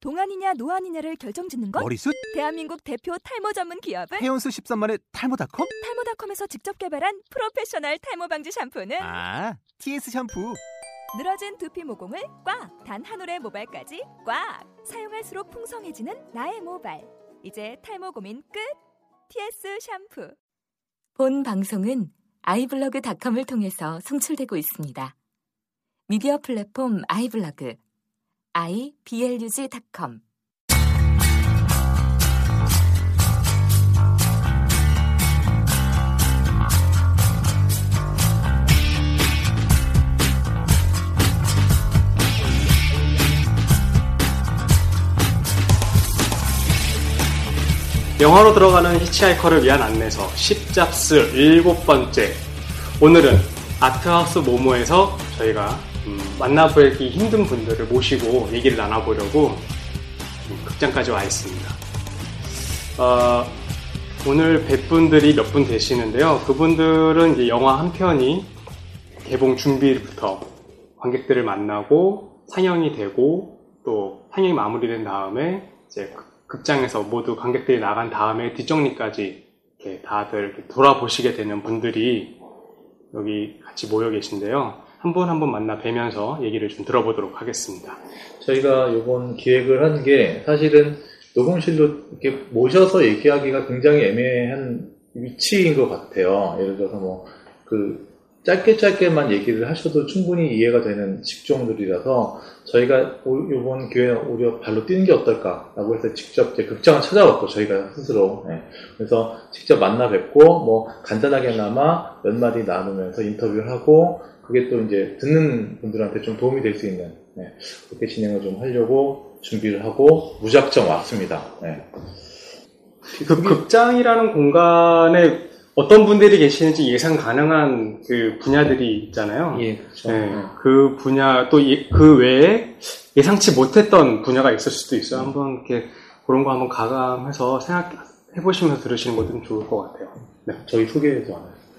동안이냐 노안이냐를 결정짓는 것? 머리숱? 대한민국 대표 탈모 전문 기업은? 해온수 13만의 탈모닷컴? 탈모닷컴에서 직접 개발한 프로페셔널 탈모 방지 샴푸는? TS 샴푸. 늘어진 두피 모공을 꽉! 단 한 올의 모발까지 꽉! 사용할수록 풍성해지는 나의 모발. 이제 탈모 고민 끝! TS 샴푸. 본 방송은 아이블로그닷컴을 통해서 송출되고 있습니다. 미디어 플랫폼 아이블로그 iblog.com. 영화로 들어가는 히치하이커를 위한 안내서 10잡스 7번째. 오늘은 아트하우스 모모에서 저희가 만나보기 힘든 분들을 모시고 얘기를 나눠보려고 극장까지 와 있습니다. 오늘 뵐 분들이 몇 분 계시는데요. 그분들은 이제 영화 한 편이 개봉 준비부터 관객들을 만나고 상영이 되고 또 상영이 마무리된 다음에 이제 극장에서 모두 관객들이 나간 다음에 뒷정리까지 이렇게 다들 이렇게 돌아보시게 되는 분들이 여기 같이 모여 계신데요. 한 분 한 분 만나 뵈면서 얘기를 좀 들어보도록 하겠습니다. 저희가 이번 기획을 한 게 사실은 녹음실로 이렇게 모셔서 얘기하기가 굉장히 애매한 위치인 것 같아요. 예를 들어서 짧게만 얘기를 하셔도 충분히 이해가 되는 직종들이라서 저희가 이번 기회에 오히려 발로 뛰는 게 어떨까라고 해서 직접 이제 극장을 찾아왔고 저희가 스스로 그래서 직접 만나 뵙고 간단하게나마 몇 마디 나누면서 인터뷰를 하고 그게 또 이제 듣는 분들한테 좀 도움이 될 수 있는 그렇게 진행을 좀 하려고 준비를 하고 무작정 왔습니다. 그 극장이라는 공간에 어떤 분들이 계시는지 예상 가능한 그 분야들이 있잖아요. 예, 그렇죠. 그 분야 또 그 외에 예상치 못했던 분야가 있을 수도 있어요. 한번 이렇게 그런 거 한번 가감해서 생각해 보시면서 들으시는 것도 좀 좋을 것 같아요. 네. 저희 소개도 안 해요.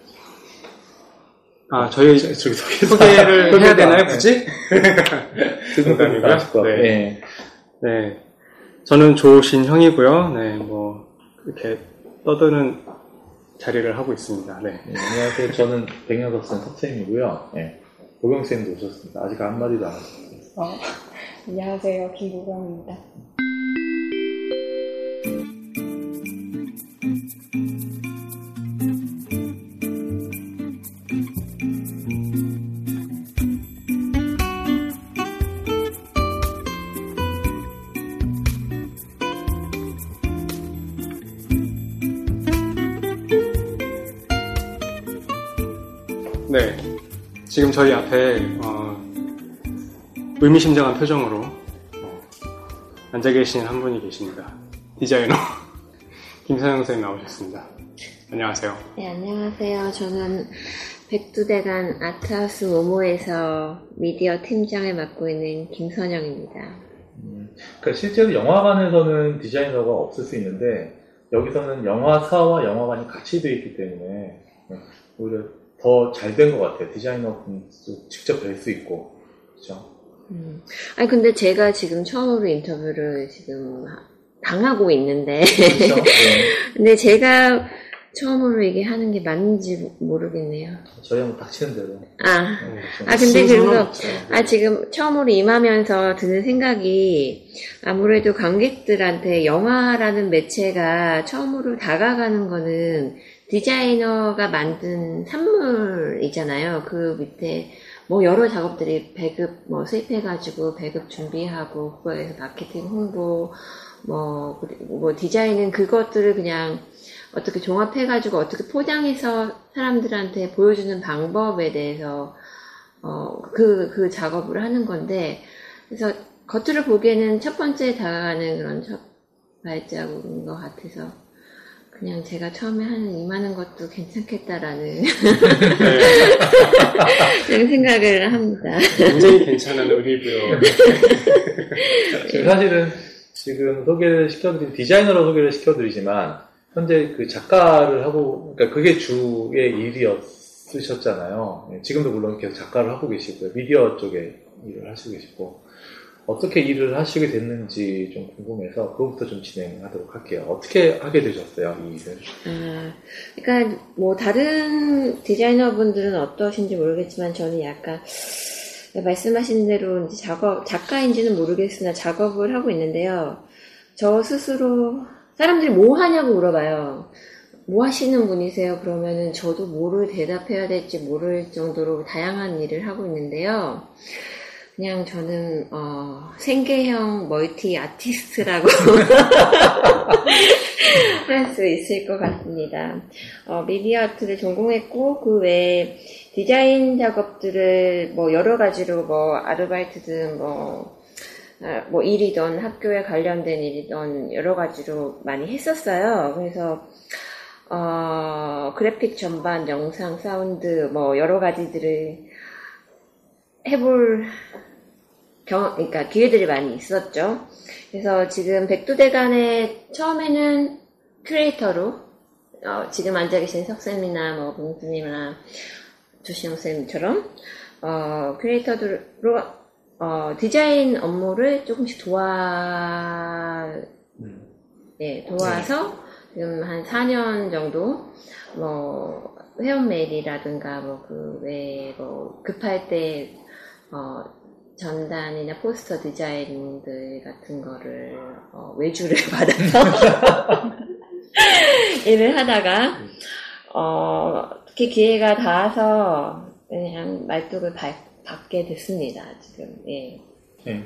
저희 소개를 해야 되나요, 굳이? 듣는 분이 아실 것 같아요. 네. 저는 조신형이고요. 이렇게 떠드는 자리를 하고 있습니다. 네. 안녕하세요. 저는 백년석선 석쌤이고요. 고경쌤도 오셨습니다. 아직 한마디도 안 하셨어요. 안녕하세요. 김보경입니다. 네, 지금 저희 앞에 의미심장한 표정으로 앉아 계신 한 분이 계십니다. 디자이너 김선영 선생님 나오셨습니다. 안녕하세요. 네, 안녕하세요. 저는 백두대간 아트하우스 모모에서 미디어 팀장을 맡고 있는 김선영입니다. 그러니까 실제로 영화관에서는 디자이너가 없을 수 있는데 여기서는 영화사와 영화관이 같이 되어 있기 때문에 오히려 더 잘 된 것 같아요. 디자이너 분도 직접 뵐 수 있고, 그렇죠? 아니 근데 제가 지금 처음으로 인터뷰를 지금 당하고 있는데, 그렇죠? 근데 제가 처음으로 이게 하는 게 맞는지 모르겠네요. 저희 한번 닥치는 대로. 근데 그래서 지금 처음으로 임하면서 드는 생각이 아무래도 관객들한테 영화라는 매체가 처음으로 다가가는 거는 디자이너가 만든 산물이잖아요. 그 밑에 여러 작업들이 배급 수입해가지고 배급 준비하고 그거에서 마케팅 홍보 그리고 디자인은 그것들을 그냥 어떻게 종합해가지고 어떻게 포장해서 사람들한테 보여주는 방법에 대해서 그 작업을 하는 건데, 그래서 겉으로 보기에는 첫 번째 다가가는 그런 첫 발자국인 것 같아서 그냥 제가 처음에 임하는 것도 괜찮겠다라는 그런 생각을 합니다. 굉장히 괜찮은 의리고요. 사실은 지금 소개를 시켜드린 디자이너로 소개를 시켜드리지만 현재 그 작가를 하고, 그러니까 그게 주의 일이었으셨잖아요. 지금도 물론 계속 작가를 하고 계시고요. 미디어 쪽에 일을 하시고 계시고. 어떻게 일을 하시게 됐는지 좀 궁금해서 그것부터 좀 진행하도록 할게요. 어떻게 하게 되셨어요, 이 일을? 그러니까 뭐 다른 디자이너분들은 어떠신지 모르겠지만 저는 약간 말씀하신 대로 이제 작가인지는 모르겠으나 작업을 하고 있는데요. 저 스스로 사람들이 뭐 하냐고 물어봐요. 뭐 하시는 분이세요? 그러면은 저도 뭐를 대답해야 될지 모를 정도로 다양한 일을 하고 있는데요. 그냥 저는 생계형 멀티 아티스트라고 할 수 있을 것 같습니다. 미디어 아트를 전공했고 그 외에 디자인 작업들을 뭐 여러 가지로 뭐 아르바이트든 뭐 일이든 학교에 관련된 일이든 여러 가지로 많이 했었어요. 그래서 그래픽 전반, 영상, 사운드 뭐 여러 가지들을 해볼 그러니까 기회들이 많이 있었죠. 그래서 지금 백두대간에 처음에는 큐레이터로 지금 앉아 계신 석쌤이나 뭐 봉수님이나 조시영쌤처럼 큐레이터로 디자인 업무를 조금씩 도와서 지금 한 4년 정도 뭐 회원 메일이라든가 뭐 그 외에 뭐 급할 때 전단이나 포스터 디자인들 같은 거를 외주를 받아서 일을 하다가 특히 기회가 닿아서 그냥 말뚝을 받게 됐습니다. 지금. 예. 네,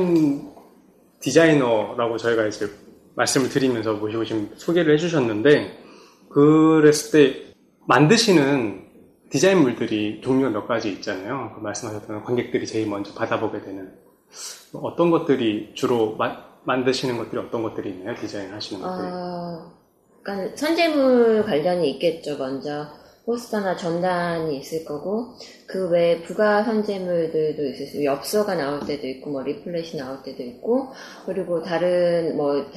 디자이너라고 저희가 이제 말씀을 드리면서 모시고 지금 소개를 해주셨는데 그랬을 때 만드시는 디자인물들이 종류가 몇 가지 있잖아요. 말씀하셨던 관객들이 제일 먼저 받아보게 되는 어떤 것들이 주로 만드시는 것들이 어떤 것들이 있나요? 디자인 하시는 것들이? 그러니까 선제물 관련이 있겠죠. 먼저 포스터나 전단이 있을 거고 그 외에 부가 선제물들도 있을 수 있고 엽서가 나올 때도 있고 뭐 리플렛이 나올 때도 있고 그리고 다른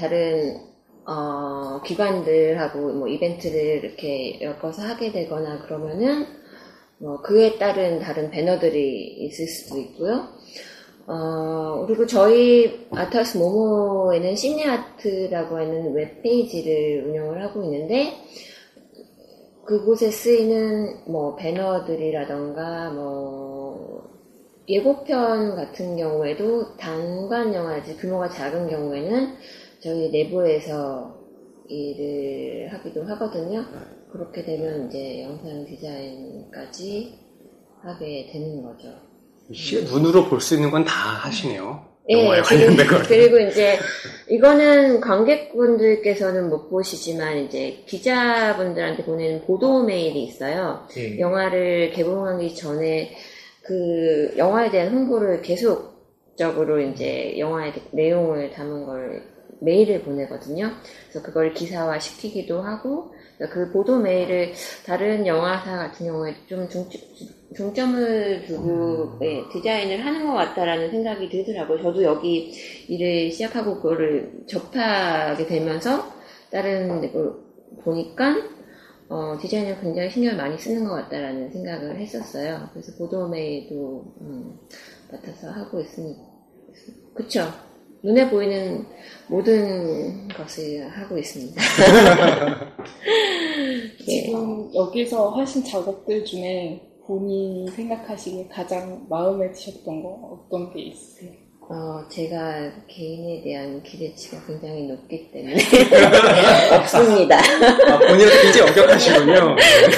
기관들하고 뭐 이벤트를 이렇게 엮어서 하게 되거나 그러면은 뭐 그에 따른 다른 배너들이 있을 수도 있고요. 그리고 저희 아트하우스 모모에는 심리아트라고 하는 웹페이지를 운영을 하고 있는데 그곳에 쓰이는 뭐 배너들이라던가 뭐 예고편 같은 경우에도 단관 영화지 규모가 작은 경우에는 저희 내부에서 일을 하기도 하거든요. 그렇게 되면 이제 영상 디자인까지 하게 되는 거죠. 눈으로 볼 수 있는 건 다 하시네요. 예, 영화에 관련된 거. 그리고 이제 이거는 관객분들께서는 못 보시지만 이제 기자분들한테 보내는 보도 메일이 있어요. 영화를 개봉하기 전에 그 영화에 대한 홍보를 계속적으로 이제 영화의 내용을 담은 걸 메일을 보내거든요. 그래서 그걸 기사화 시키기도 하고 그 보도 메일을 다른 영화사 같은 경우에 좀 중점을 두고 디자인을 하는 것 같다라는 생각이 들더라고요. 저도 여기 일을 시작하고 그거를 접하게 되면서 다른 걸 보니까 디자인을 굉장히 신경을 많이 쓰는 것 같다라는 생각을 했었어요. 그래서 보도 메일도 맡아서 하고 있습니다. 그쵸? 눈에 보이는 모든 것을 하고 있습니다. 지금 여기서 하신 작업들 중에 본인이 생각하시기에 가장 마음에 드셨던 거 어떤 게 있으세요? 제가 개인에 대한 기대치가 굉장히 높기 때문에 없습니다. 본인한테 굉장히 엄격하시군요.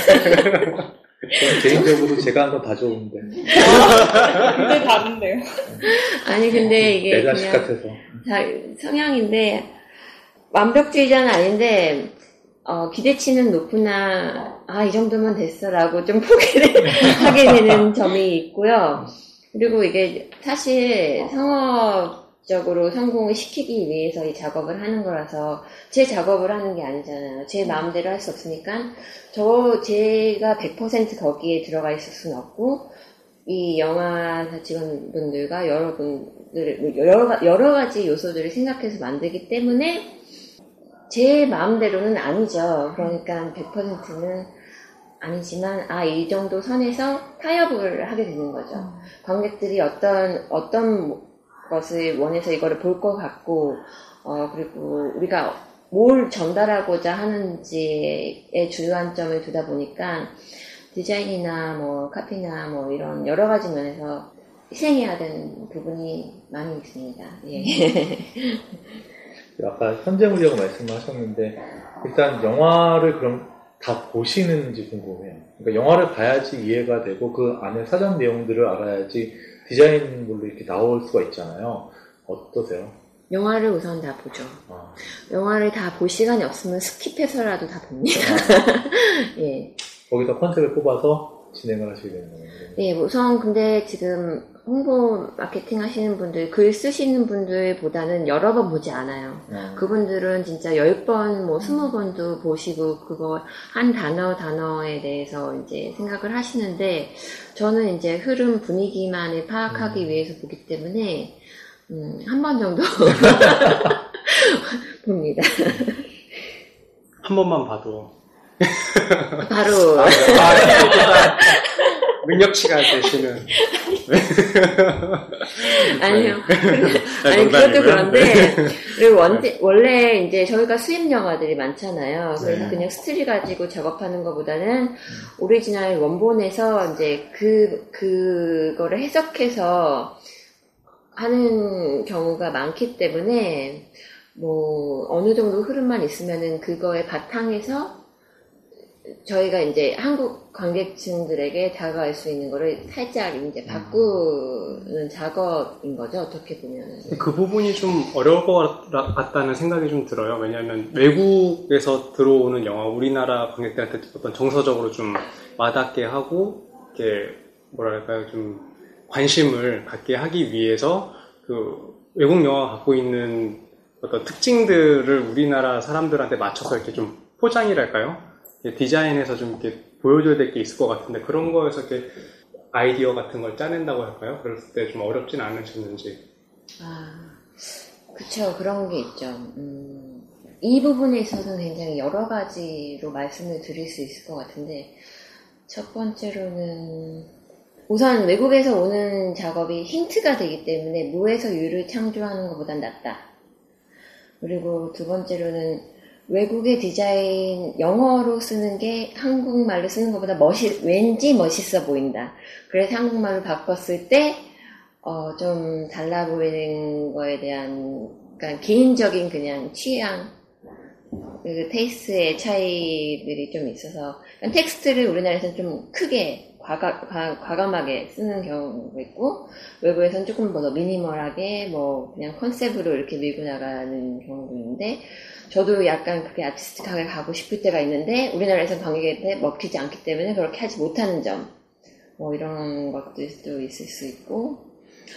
저는 개인적으로 제가 한 건 다 좋은데. 굉장히 다른데요. 아니 근데 이게 내 자식 같아서. 성향인데 완벽주의자는 아닌데 기대치는 높으나 이 정도면 됐어라고 좀 포기를 하게 되는 점이 있고요. 그리고 이게 사실 상업적으로 성공을 시키기 위해서 이 작업을 하는 거라서 제 작업을 하는 게 아니잖아요. 제 마음대로 할 수 없으니까 제가 100% 거기에 들어가 있을 수는 없고 이 영화사 직원분들과 여러분들 여러 가지 요소들을 생각해서 만들기 때문에 제 마음대로는 아니죠. 그러니까 100%는 아니지만 이 정도 선에서 타협을 하게 되는 거죠. 관객들이 어떤 것을 원해서 이거를 볼 것 같고, 그리고 우리가 뭘 전달하고자 하는지에 주안점을 두다 보니까 디자인이나 뭐 카피나 뭐 이런 여러 가지 면에서 희생해야 되는 부분이 많이 있습니다. 예. 아까 현재물이라고 말씀하셨는데 일단 영화를 그럼 다 보시는지 궁금해요. 그러니까 영화를 봐야지 이해가 되고 그 안에 사전 내용들을 알아야지 디자인물로 이렇게 나올 수가 있잖아요. 어떠세요? 영화를 우선 다 보죠. 영화를 다 볼 시간이 없으면 스킵해서라도 다 봅니다. 예. 거기서 컨셉을 뽑아서 진행을 하시게 되는 거예요. 네, 우선 근데 지금 홍보 마케팅 하시는 분들, 글 쓰시는 분들보다는 여러 번 보지 않아요. 그분들은 진짜 10번, 뭐 20번도 보시고 그거 한 단어에 대해서 이제 생각을 하시는데 저는 이제 흐름 분위기만을 파악하기 위해서 보기 때문에 한 번 정도 봅니다. 한 번만 봐도 바로 능력치가 되시는. 아니요. 네. 아니, 그것도 그런데, 그리고 네. 원래 이제 저희가 수입 영화들이 많잖아요. 그래서 네. 그냥 스토리 가지고 작업하는 것보다는 오리지널 원본에서 이제 그거를 해석해서 하는 경우가 많기 때문에, 뭐, 어느 정도 흐름만 있으면은 그거의 바탕에서 저희가 이제 한국 관객층들에게 다가갈 수 있는 거를 살짝 이제 바꾸는 작업인 거죠, 어떻게 보면은. 그 부분이 좀 어려울 것 같다는 생각이 좀 들어요. 왜냐하면 외국에서 들어오는 영화, 우리나라 관객들한테 어떤 정서적으로 좀 와닿게 하고, 이렇게, 뭐랄까요, 좀 관심을 갖게 하기 위해서 그 외국 영화가 갖고 있는 어떤 특징들을 우리나라 사람들한테 맞춰서 이렇게 좀 포장이랄까요? 디자인에서 좀 이렇게 보여줘야 될 게 있을 것 같은데 그런 거에서 이렇게 아이디어 같은 걸 짜낸다고 할까요? 그럴 때 좀 어렵진 않으셨는지. 그쵸. 그런 게 있죠. 이 부분에 있어서는 굉장히 여러 가지로 말씀을 드릴 수 있을 것 같은데 첫 번째로는 우선 외국에서 오는 작업이 힌트가 되기 때문에 무에서 유를 창조하는 것보단 낫다. 그리고 두 번째로는 외국의 디자인, 영어로 쓰는 게 한국말로 쓰는 것보다 왠지 멋있어 보인다. 그래서 한국말로 바꿨을 때, 좀 달라 보이는 거에 대한, 그러니까 개인적인 그냥 취향, 그 테이스트의 차이들이 좀 있어서, 그러니까 텍스트를 우리나라에서는 좀 크게, 과감하게 쓰는 경우가 있고, 외국에서는 조금 더 미니멀하게, 뭐, 그냥 컨셉으로 이렇게 밀고 나가는 경우도 있는데, 저도 약간 그게 아티스틱하게 가고 싶을 때가 있는데 우리나라에서는 관객한테 먹히지 않기 때문에 그렇게 하지 못하는 점 뭐 이런 것들도 있을 수 있고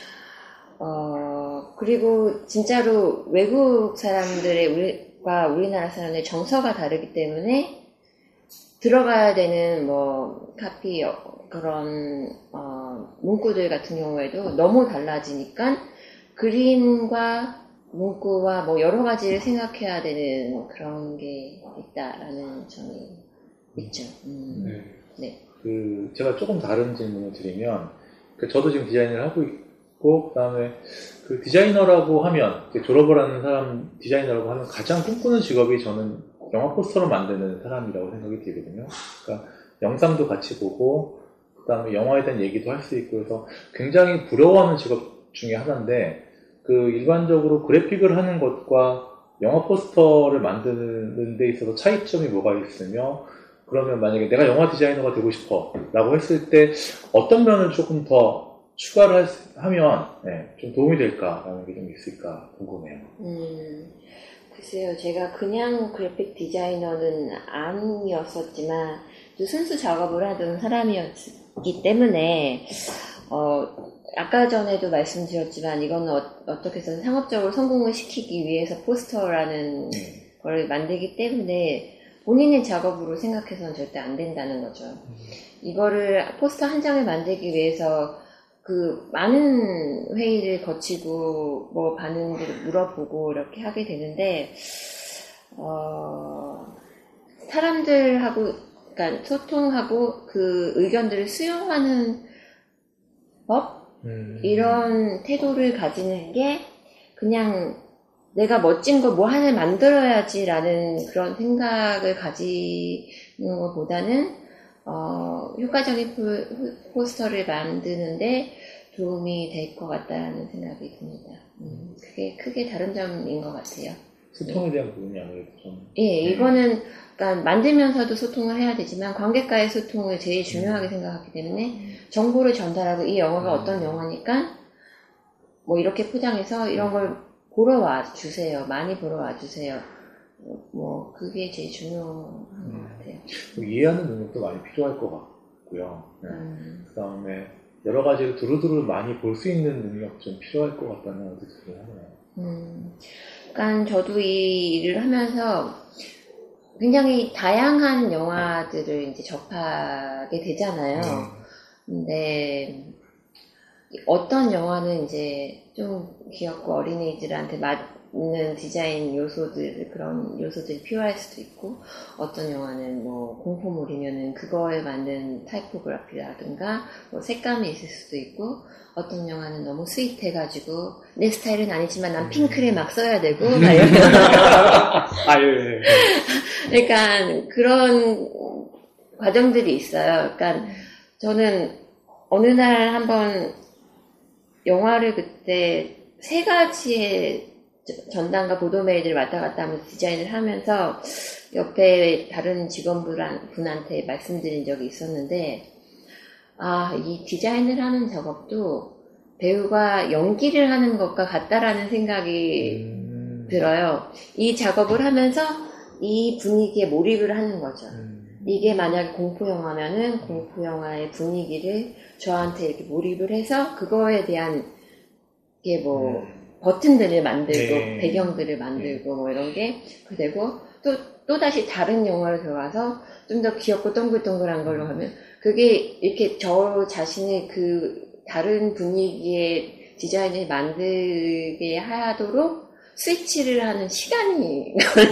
그리고 진짜로 외국 사람들의 우리나라 사람들의 정서가 다르기 때문에 들어가야 되는 뭐 카피 그런 문구들 같은 경우에도 너무 달라지니까 그림과 문구와 뭐 여러 가지를 생각해야 되는 그런 게 있다라는 점이 있죠. 네. 제가 조금 다른 질문을 드리면, 저도 지금 디자인을 하고 있고, 그 다음에 그 디자이너라고 하면, 졸업을 하는 사람, 디자이너라고 하면 가장 꿈꾸는 직업이 저는 영화 포스터를 만드는 사람이라고 생각이 들거든요. 그러니까 영상도 같이 보고, 그 다음에 영화에 대한 얘기도 할 수 있고 해서 굉장히 부러워하는 직업 중에 하나인데, 일반적으로 그래픽을 하는 것과 영화 포스터를 만드는 데 있어서 차이점이 뭐가 있으며, 그러면 만약에 내가 영화 디자이너가 되고 싶어 라고 했을 때 어떤 면을 조금 더 추가를 하면 좀 도움이 될까라는 게 좀 있을까 궁금해요. 글쎄요, 제가 그냥 그래픽 디자이너는 아니었었지만 또 순수 작업을 하던 사람이었기 때문에 아까 전에도 말씀드렸지만 이거는 어떻게 해서 상업적으로 성공을 시키기 위해서 포스터라는 걸 만들기 때문에 본인의 작업으로 생각해서는 절대 안 된다는 거죠. 이거를 포스터 한 장을 만들기 위해서 그 많은 회의를 거치고 뭐 반응들을 물어보고 이렇게 하게 되는데 사람들하고 그러니까 소통하고 그 의견들을 수용하는 법 이런 태도를 가지는 게 그냥 내가 멋진 거 뭐 하나 만들어야지라는 그런 생각을 가지는 것보다는 효과적인 포스터를 만드는데 도움이 될 것 같다는 생각이 듭니다. 그게 크게 다른 점인 것 같아요. 소통에 대한 부분이 아무래도 좀. 예, 이거는 그러니까 만들면서도 소통을 해야 되지만 관객과의 소통을 제일 중요하게 생각하기 때문에 정보를 전달하고 이 영화가 어떤 영화니까 뭐 이렇게 포장해서 이런 걸 보러 와 주세요. 많이 보러 와 주세요. 뭐 그게 제일 중요한 것 같아요. 이해하는 능력도 많이 필요할 것 같고요. 네. 그다음에 여러 가지를 두루두루 많이 볼 수 있는 능력 좀 필요할 것 같다는 생각이 들어요. 그러니까 저도 이 일을 하면서 굉장히 다양한 영화들을 이제 접하게 되잖아요. 근데 어떤 영화는 이제 좀 귀엽고 어린이들한테 맞는 디자인 요소들, 그런 요소들이 필요할 수도 있고, 어떤 영화는 뭐 공포물이면은 그거에 맞는 타이포그래피라든가 뭐 색감이 있을 수도 있고, 어떤 영화는 너무 스윗해가지고 내 스타일은 아니지만 난 핑크를 막 써야 되고 막 이런. 예. 그러니까 그런 과정들이 있어요. 그러니까 저는 어느 날 한번 영화를 그때 3가지의 전단과 보도 메일을 왔다 갔다 하면서 디자인을 하면서 옆에 다른 직원분한테 말씀드린 적이 있었는데, 이 디자인을 하는 작업도 배우가 연기를 하는 것과 같다라는 생각이 들어요. 이 작업을 하면서 이 분위기에 몰입을 하는 거죠. 이게 만약에 공포영화면은 공포영화의 분위기를 저한테 이렇게 몰입을 해서 그거에 대한 게 뭐 버튼들을 만들고 배경들을 만들고 뭐 이런 게 되고 또 다시 다른 영화를 들어가서 좀 더 귀엽고 동글동글한 걸로 하면 그게 이렇게 저 자신의 그 다른 분위기의 디자인을 만들게 하도록 스위치를 하는 시간이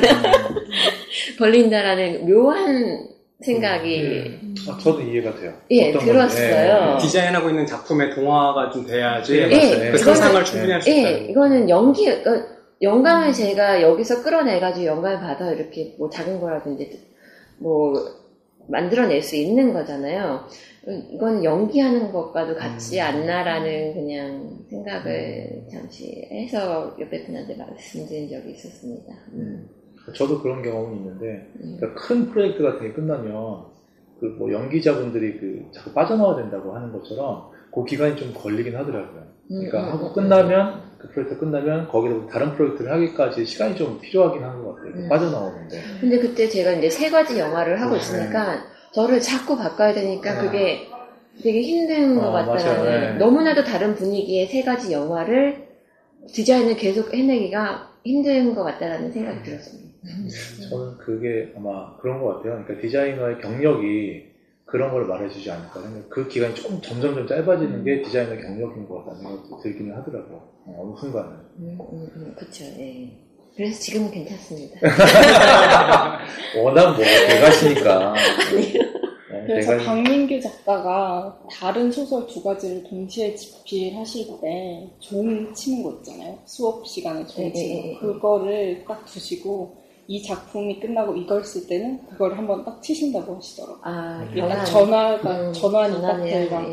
걸린다라는 묘한 생각이 저도 이해가 돼요. 예, 들었어요. 디자인하고 있는 작품의 동화가 좀 돼야지 그 상상을 충분히 할 수 있다. 이거는 영감을 제가 여기서 끌어내가지고 영감을 받아 이렇게 뭐 작은 거라든지 뭐 만들어낼 수 있는 거잖아요. 이건 연기하는 것과도 같지 않나라는 그냥 생각을 잠시 해서 옆에 분한테 말씀드린 적이 있었습니다. 저도 그런 경험이 있는데, 그러니까 큰 프로젝트 같은 게 끝나면, 그 뭐 연기자분들이 자꾸 빠져나와야 된다고 하는 것처럼, 그 기간이 좀 걸리긴 하더라고요. 그러니까 하고 끝나면, 그 프로젝트 끝나면, 거기서 다른 프로젝트를 하기까지 시간이 좀 필요하긴 한 것 같아요. 빠져나오는데. 근데 그때 제가 이제 3가지 영화를 하고 있으니까, 저를 자꾸 바꿔야 되니까 그게 되게 힘든 것 같다는. 너무나도 다른 분위기의 3가지 영화를 디자인을 계속 해내기가 힘든 것 같다라는 생각이 들었습니다. 저는 그게 아마 그런 것 같아요. 그러니까 디자이너의 경력이 그런 걸 말해주지 않을까. 그 기간이 조금 점점 짧아지는 게 디자이너의 경력인 것 같다는 생각이 들기는 하더라고요. 어느 순간은. 그렇죠. 예. 그래서 지금은 괜찮습니다. 워낙 뭐 대가시니까. 그래서 박민규 작가가 다른 소설 2가지를 동시에 집필하실 때 종 치는 거 있잖아요. 수업 시간에 종 치는 거. 그거를 딱 두시고 이 작품이 끝나고 이걸 쓸 때는 그걸 한번 딱 치신다고 하시더라고요. 약간 전환이 딱 들어가고.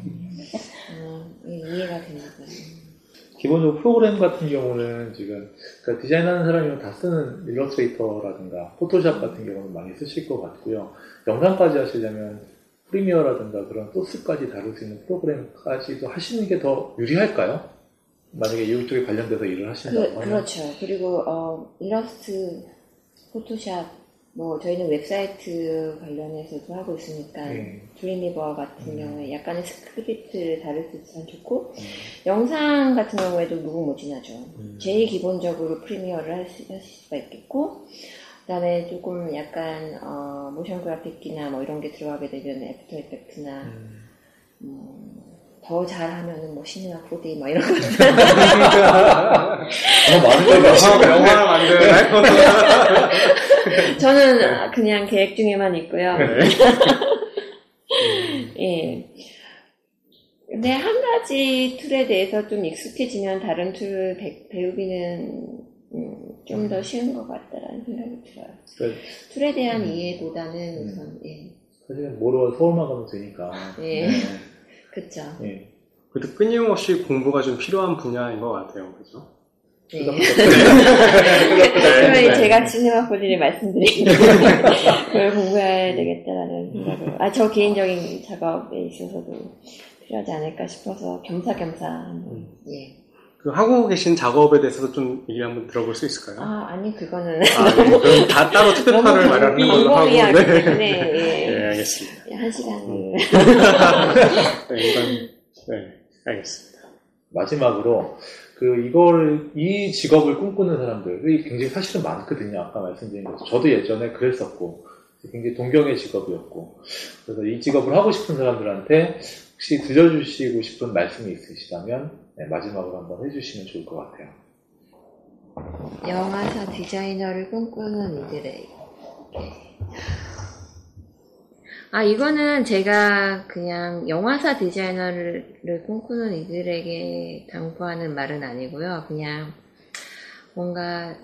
이해가 됩니다. 기본적으로 프로그램 같은 경우는 지금 그러니까 디자인하는 사람이면 다 쓰는 일러스트레이터라든가 포토샵 같은 경우는 많이 쓰실 것 같고요. 영상까지 하시려면 프리미어라든가 그런 소스까지 다룰 수 있는 프로그램까지도 하시는 게 더 유리할까요? 만약에 이쪽에 관련돼서 일을 하신다고 하면. 그렇죠. 그리고 일러스트, 포토샵, 뭐 저희는 웹사이트 관련해서도 하고 있으니까 드림위버 같은 경우에 약간의 스크립트를 다룰 수 있으면 좋고 영상 같은 경우에도 무궁무진하죠. 제일 기본적으로 프리미어를 하실 수가 있겠고 그 다음에 조금 약간 모션 그래픽이나 뭐 이런 게 들어가게 되면 애프터 이펙트나 더 잘하면은 뭐 시네마 4D 뭐 이런 거. 많은 걸 영화를 만드나요? 저는 그냥 계획 중에만 있고요. 예. 근데 한 가지 툴에 대해서 좀 익숙해지면 다른 툴을 배우기는 좀 더 쉬운 것 같다라는 생각이 들어요. 그러니까, 툴에 대한 이해보다는 우선, 예. 사실은 모르고 서울만 가면 되니까. 예. 그쵸. 예. 그래도 끊임없이 공부가 좀 필요한 분야인 것 같아요. 그죠? 네. 그러면 제가 시네마포디를 말씀드리는 그걸 공부해야 되겠다라는 생각을. 저 개인적인 작업에 있어서도 필요하지 않을까 싶어서 겸사겸사. 예. 그 하고 계신 작업에 대해서도 좀 얘기 한번 들어볼 수 있을까요? 아니 그거는 그럼 다 따로 투표판을 마련하는 걸로 하고. 네. 네, 알겠습니다. 한 시간을. 네, 알겠습니다. 마지막으로 이 직업을 꿈꾸는 사람들이 굉장히 사실은 많거든요. 아까 말씀드린 것처럼 저도 예전에 그랬었고 굉장히 동경의 직업이었고, 그래서 이 직업을 하고 싶은 사람들한테 혹시 들려주시고 싶은 말씀이 있으시다면 마지막으로 한번 해주시면 좋을 것 같아요. 영화사 디자이너를 꿈꾸는 이들에게. 이거는 제가 그냥 영화사 디자이너를 꿈꾸는 이들에게 당부하는 말은 아니고요. 그냥 뭔가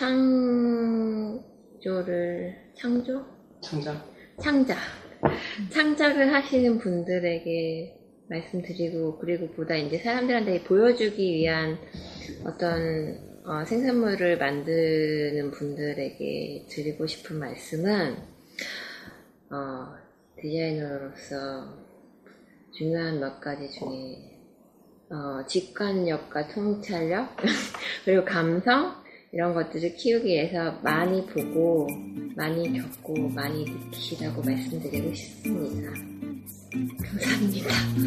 창작을 하시는 분들에게 말씀드리고, 그리고 보다 이제 사람들한테 보여주기 위한 어떤 생산물을 만드는 분들에게 드리고 싶은 말씀은 디자이너로서 중요한 몇 가지 중에 직관력과 통찰력 그리고 감성 이런 것들을 키우기 위해서 많이 보고 많이 겪고 많이 느끼시라고 말씀드리고 싶습니다. 감사합니다.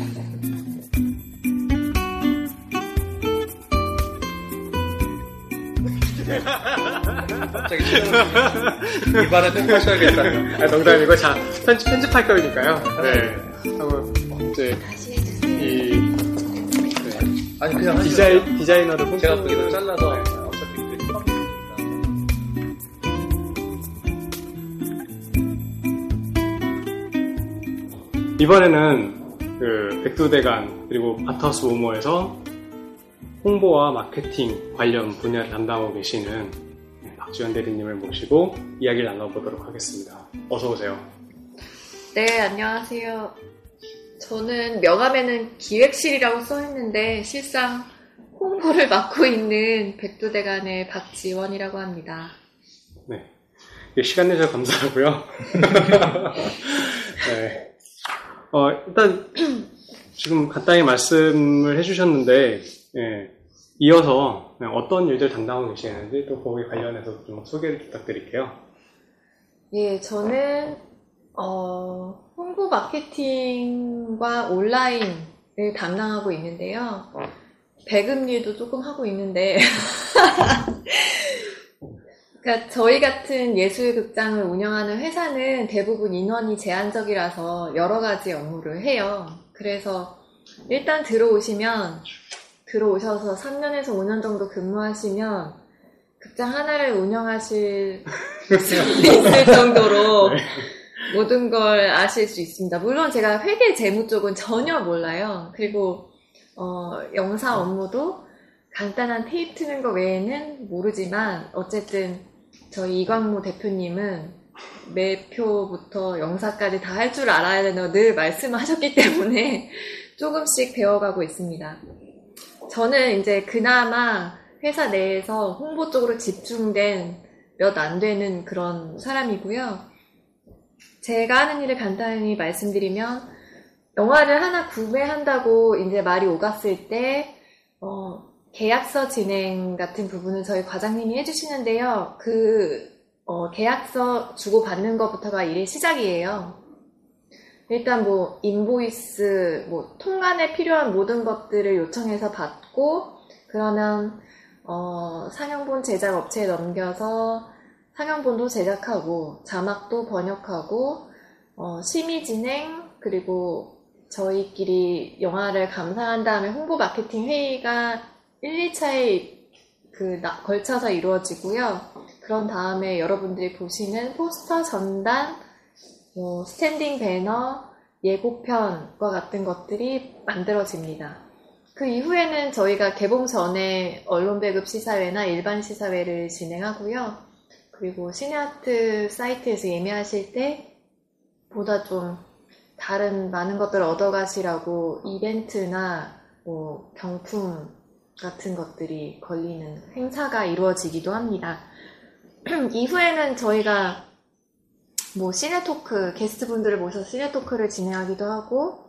갑자기 이번에 통과하셔야겠다. 농담이고, 자, 편집할 거니까요. 네. 하고, 이제, 아니, 그냥 디자이너를 꿈꾸는. 제가 거기서 잘라서, 어차피 이제 이번에는 백두대간 그리고 아트하우스 모모에서 홍보와 마케팅 관련 분야를 담당하고 계시는 박지원 대리님을 모시고 이야기를 나눠보도록 하겠습니다. 어서 오세요. 네, 안녕하세요. 저는 명함에는 기획실이라고 써있는데 실상 홍보를 맡고 있는 백두대간의 박지원이라고 합니다. 네, 시간 내줘서 감사하고요. 네. 일단 지금 간단히 말씀을 해주셨는데, 이어서 어떤 일들 담당하고 계시는지 또 거기 관련해서 좀 소개를 부탁드릴게요. 예, 저는 홍보 마케팅과 온라인을 담당하고 있는데요. 배급 일도 조금 하고 있는데 그러니까 저희 같은 예술극장을 운영하는 회사는 대부분 인원이 제한적이라서 여러 가지 업무를 해요. 그래서 일단 들어오셔서 3년에서 5년 정도 근무하시면 극장 하나를 운영하실 수 있을 정도로 네. 모든 걸 아실 수 있습니다. 물론 제가 회계 재무 쪽은 전혀 몰라요. 그리고 영상 업무도 간단한 테이프 트는 거 외에는 모르지만 어쨌든 저희 이광무 대표님은 매표부터 영사까지 다 할 줄 알아야 된다고 늘 말씀하셨기 때문에 조금씩 배워가고 있습니다. 저는 이제 그나마 회사 내에서 홍보 쪽으로 집중된 몇 안 되는 그런 사람이고요. 제가 하는 일을 간단히 말씀드리면 영화를 하나 구매한다고 이제 말이 오갔을 때 계약서 진행 같은 부분은 저희 과장님이 해주시는데요. 계약서 주고받는 것부터가 일의 시작이에요. 일단 인보이스, 통관에 필요한 모든 것들을 요청해서 받고, 그러면, 상영본 제작 업체에 넘겨서 상영본도 제작하고, 자막도 번역하고, 심의 진행, 그리고 저희끼리 영화를 감상한 다음에 홍보 마케팅 회의가 1, 2차에 걸쳐서 이루어지고요. 그런 다음에 여러분들이 보시는 포스터, 전단, 스탠딩 배너, 예고편과 같은 것들이 만들어집니다. 그 이후에는 저희가 개봉 전에 언론 배급 시사회나 일반 시사회를 진행하고요. 그리고 시네아트 사이트에서 예매하실 때 보다 좀 다른 많은 것들을 얻어가시라고 이벤트나 뭐 경품 같은 것들이 걸리는 행사가 이루어지기도 합니다. 이후에는 저희가 뭐 시네토크, 게스트분들을 모셔서 시네토크를 진행하기도 하고,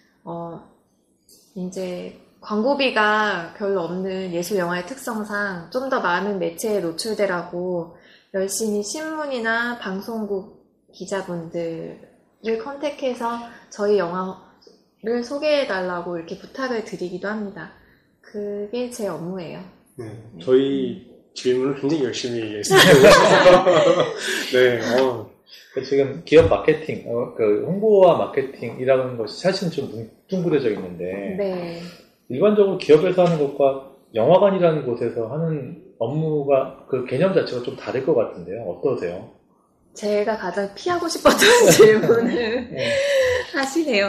이제 광고비가 별로 없는 예술 영화의 특성상 좀 더 많은 매체에 노출되라고 열심히 신문이나 방송국 기자분들을 컨택해서 저희 영화를 소개해달라고 이렇게 부탁을 드리기도 합니다. 그게 제 업무예요. 네, 저희 질문을 굉장히 열심히 했습니다. 네, 지금 기업 마케팅, 그 홍보와 마케팅이라는 것이 사실은 좀 뭉뚱그려져 있는데, 네. 일반적으로 기업에서 하는 것과 영화관이라는 곳에서 하는 업무가 그 개념 자체가 좀 다를 것 같은데요. 어떠세요? 제가 가장 피하고 싶었던 질문을 하시네요.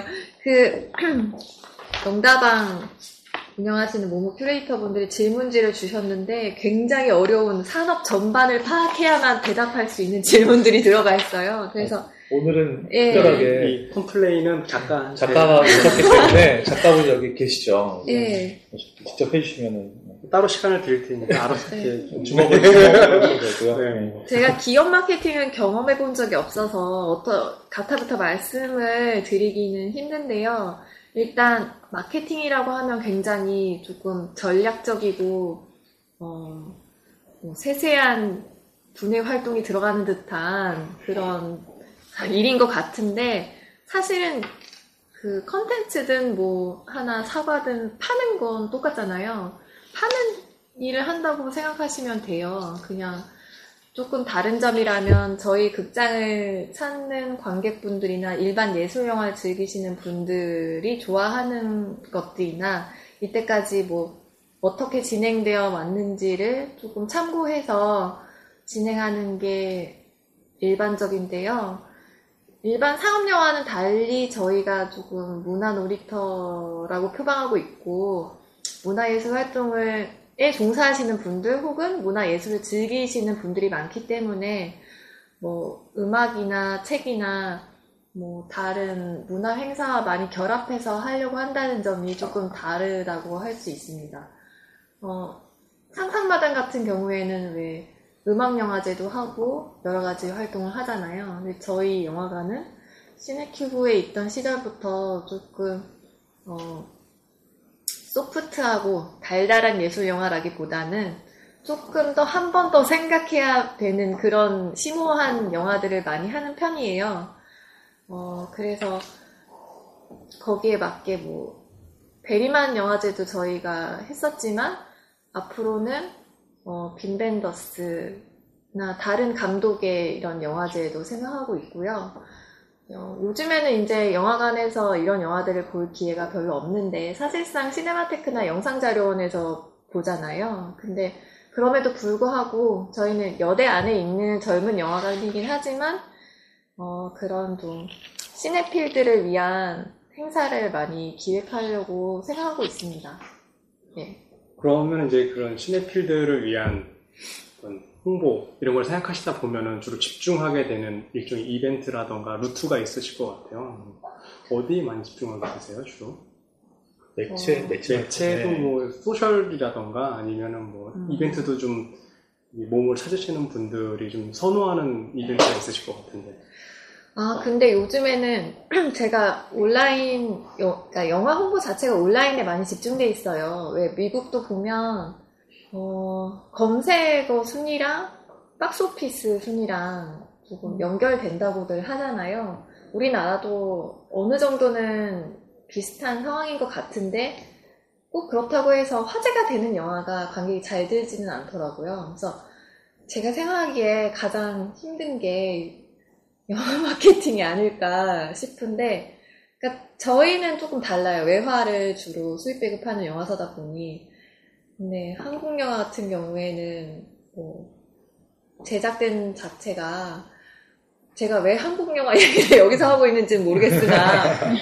영다방 운영하시는 모모 큐레이터 분들이 질문지를 주셨는데 굉장히 어려운 산업 전반을 파악해야만 대답할 수 있는 질문들이 들어가 있어요. 그래서 오늘은 특별하게 이 컴플레인은 작가가 오셨기 때문에 작가분이 여기 계시죠. 네. 직접 해주시면은 따로 시간을 드릴 테니까 알아서 이렇게 주먹을 주고요. 네. 제가 기업 마케팅은 경험해 본 적이 없어서 가타부터 말씀을 드리기는 힘든데요. 일단 마케팅이라고 하면 굉장히 조금 전략적이고 세세한 분해 활동이 들어가는 듯한 그런 일인 것 같은데, 사실은 그 컨텐츠든 뭐 하나 사과든 파는 건 똑같잖아요. 파는 일을 한다고 생각하시면 돼요. 그냥 조금 다른 점이라면 저희 극장을 찾는 관객분들이나 일반 예술영화를 즐기시는 분들이 좋아하는 것들이나 이때까지 뭐 어떻게 진행되어 왔는지를 조금 참고해서 진행하는 게 일반적인데요. 일반 상업영화는 달리 저희가 조금 문화 놀이터라고 표방하고 있고, 문화예술 활동에 종사하시는 분들 혹은 문화예술을 즐기시는 분들이 많기 때문에 뭐 음악이나 책이나 뭐 다른 문화 행사와 많이 결합해서 하려고 한다는 점이 조금 다르다고 할 수 있습니다. 상상마당 같은 경우에는 왜 음악영화제도 하고 여러 가지 활동을 하잖아요. 근데 저희 영화관은 시네큐브에 있던 시절부터 조금 소프트하고 달달한 예술영화라기보다는 조금 더 한 번 더 생각해야 되는 그런 심오한 영화들을 많이 하는 편이에요. 그래서 거기에 맞게 뭐 베리만 영화제도 저희가 했었지만 앞으로는 빈 벤더스나 다른 감독의 이런 영화제도 생각하고 있고요. 요즘에는 이제 영화관에서 이런 영화들을 볼 기회가 별로 없는데 사실상 시네마테크나 영상자료원에서 보잖아요. 근데 그럼에도 불구하고 저희는 여대 안에 있는 젊은 영화관이긴 하지만 그런 좀 시네필들을 위한 행사를 많이 기획하려고 생각하고 있습니다. 네. 그러면 이제 그런 시네필드를 위한 어떤 홍보 이런 걸 생각하시다 보면은 주로 집중하게 되는 일종의 이벤트라던가 루트가 있으실 것 같아요. 어디에 많이 집중하게 되세요, 주로? 매체도 네. 뭐 소셜이라던가 아니면은 뭐 이벤트도 좀 몸을 찾으시는 분들이 좀 선호하는 이벤트가 있으실 것 같은데. 근데 요즘에는 제가 온라인, 그러니까 영화 홍보 자체가 온라인에 많이 집중돼 있어요. 왜 미국도 보면, 검색어 순위랑 박스오피스 순위랑 조금 연결된다고들 하잖아요. 우리나라도 어느 정도는 비슷한 상황인 것 같은데, 꼭 그렇다고 해서 화제가 되는 영화가 관객이 잘 들지는 않더라고요. 그래서 제가 생각하기에 가장 힘든 게 영화 마케팅이 아닐까 싶은데, 그러니까 저희는 조금 달라요. 외화를 주로 수입 배급하는 영화사다 보니. 근데 한국 영화 같은 경우에는 뭐 제작된 자체가 제가 왜 한국 영화 얘기를 여기서 하고 있는지는 모르겠으나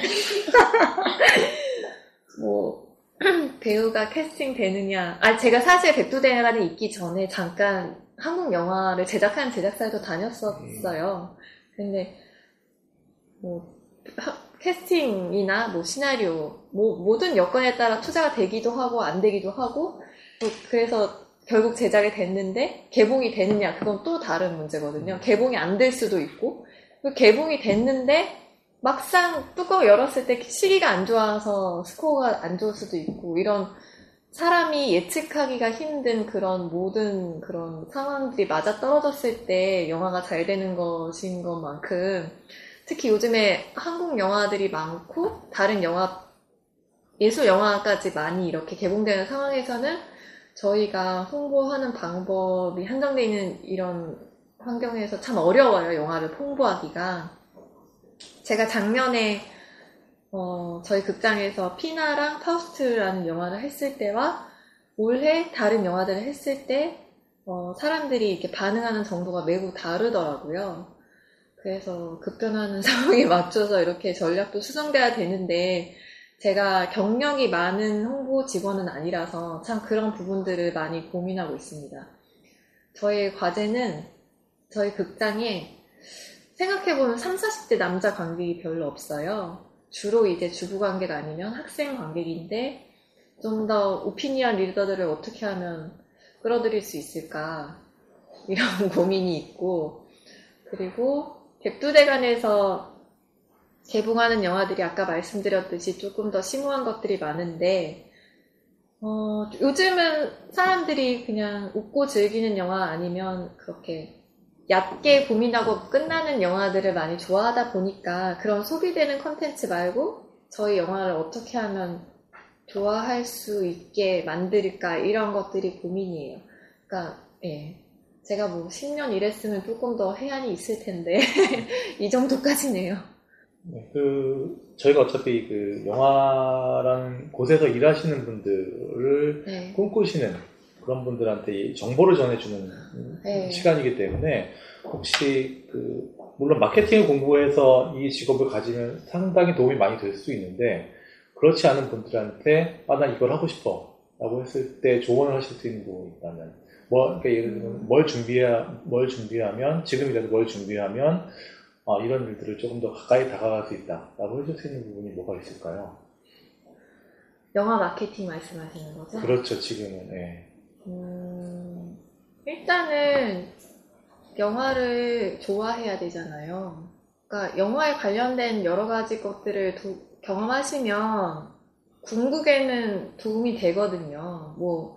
뭐 배우가 캐스팅 되느냐 제가 사실 백두대간에 있기 전에 잠깐 한국 영화를 제작하는 제작사에도 다녔었어요. 근데 뭐 캐스팅이나 뭐 시나리오 뭐 모든 여건에 따라 투자가 되기도 하고 안 되기도 하고 그래서 결국 제작이 됐는데 개봉이 되느냐 그건 또 다른 문제거든요. 개봉이 안 될 수도 있고 개봉이 됐는데 막상 뚜껑 열었을 때 시기가 안 좋아서 스코어가 안 좋을 수도 있고 이런 사람이 예측하기가 힘든 그런 모든 그런 상황들이 맞아 떨어졌을 때 영화가 잘 되는 것인 것만큼 특히 요즘에 한국 영화들이 많고 다른 영화 예술 영화까지 많이 이렇게 개봉되는 상황에서는 저희가 홍보하는 방법이 한정되어 있는 이런 환경에서 참 어려워요. 영화를 홍보하기가. 제가 작년에 저희 극장에서 피나랑 파우스트라는 영화를 했을 때와 올해 다른 영화들을 했을 때 사람들이 이렇게 반응하는 정도가 매우 다르더라고요. 그래서 급변하는 상황에 맞춰서 이렇게 전략도 수정돼야 되는데 제가 경력이 많은 홍보 직원은 아니라서 참 그런 부분들을 많이 고민하고 있습니다. 저희 과제는 저희 극장에 생각해보면 30, 40대 남자 관객이 별로 없어요. 주로 이제 주부 관객 아니면 학생 관객인데 좀 더 오피니언 리더들을 어떻게 하면 끌어들일 수 있을까 이런 고민이 있고 그리고 백두대간에서 개봉하는 영화들이 아까 말씀드렸듯이 조금 더 심오한 것들이 많은데 요즘은 사람들이 그냥 웃고 즐기는 영화 아니면 그렇게 얕게 고민하고 끝나는 영화들을 많이 좋아하다 보니까 그런 소비되는 컨텐츠 말고 저희 영화를 어떻게 하면 좋아할 수 있게 만들까 이런 것들이 고민이에요. 그러니까 예, 제가 뭐 10년 일했으면 조금 더 해안이 있을 텐데 이 정도까지네요. 네, 저희가 어차피 영화라는 곳에서 일하시는 분들을 네. 꿈꾸시는 그런 분들한테 정보를 전해주는 네. 시간이기 때문에 혹시 물론 마케팅을 공부해서 이 직업을 가지면 상당히 도움이 많이 될 수 있는데 그렇지 않은 분들한테 나 이걸 하고 싶어 라고 했을 때 조언을 하실 수 있는 부분이 있다면 그러니까 예를 들면 뭘 준비하면 지금이라도 뭘 준비하면 이런 일들을 조금 더 가까이 다가갈 수 있다라고 해줄 수 있는 부분이 뭐가 있을까요? 영화 마케팅 말씀하시는 거죠? 그렇죠, 지금은. 네. 일단은 영화를 좋아해야 되잖아요. 그러니까 영화에 관련된 여러 가지 것들을 경험하시면 궁극에는 도움이 되거든요. 뭐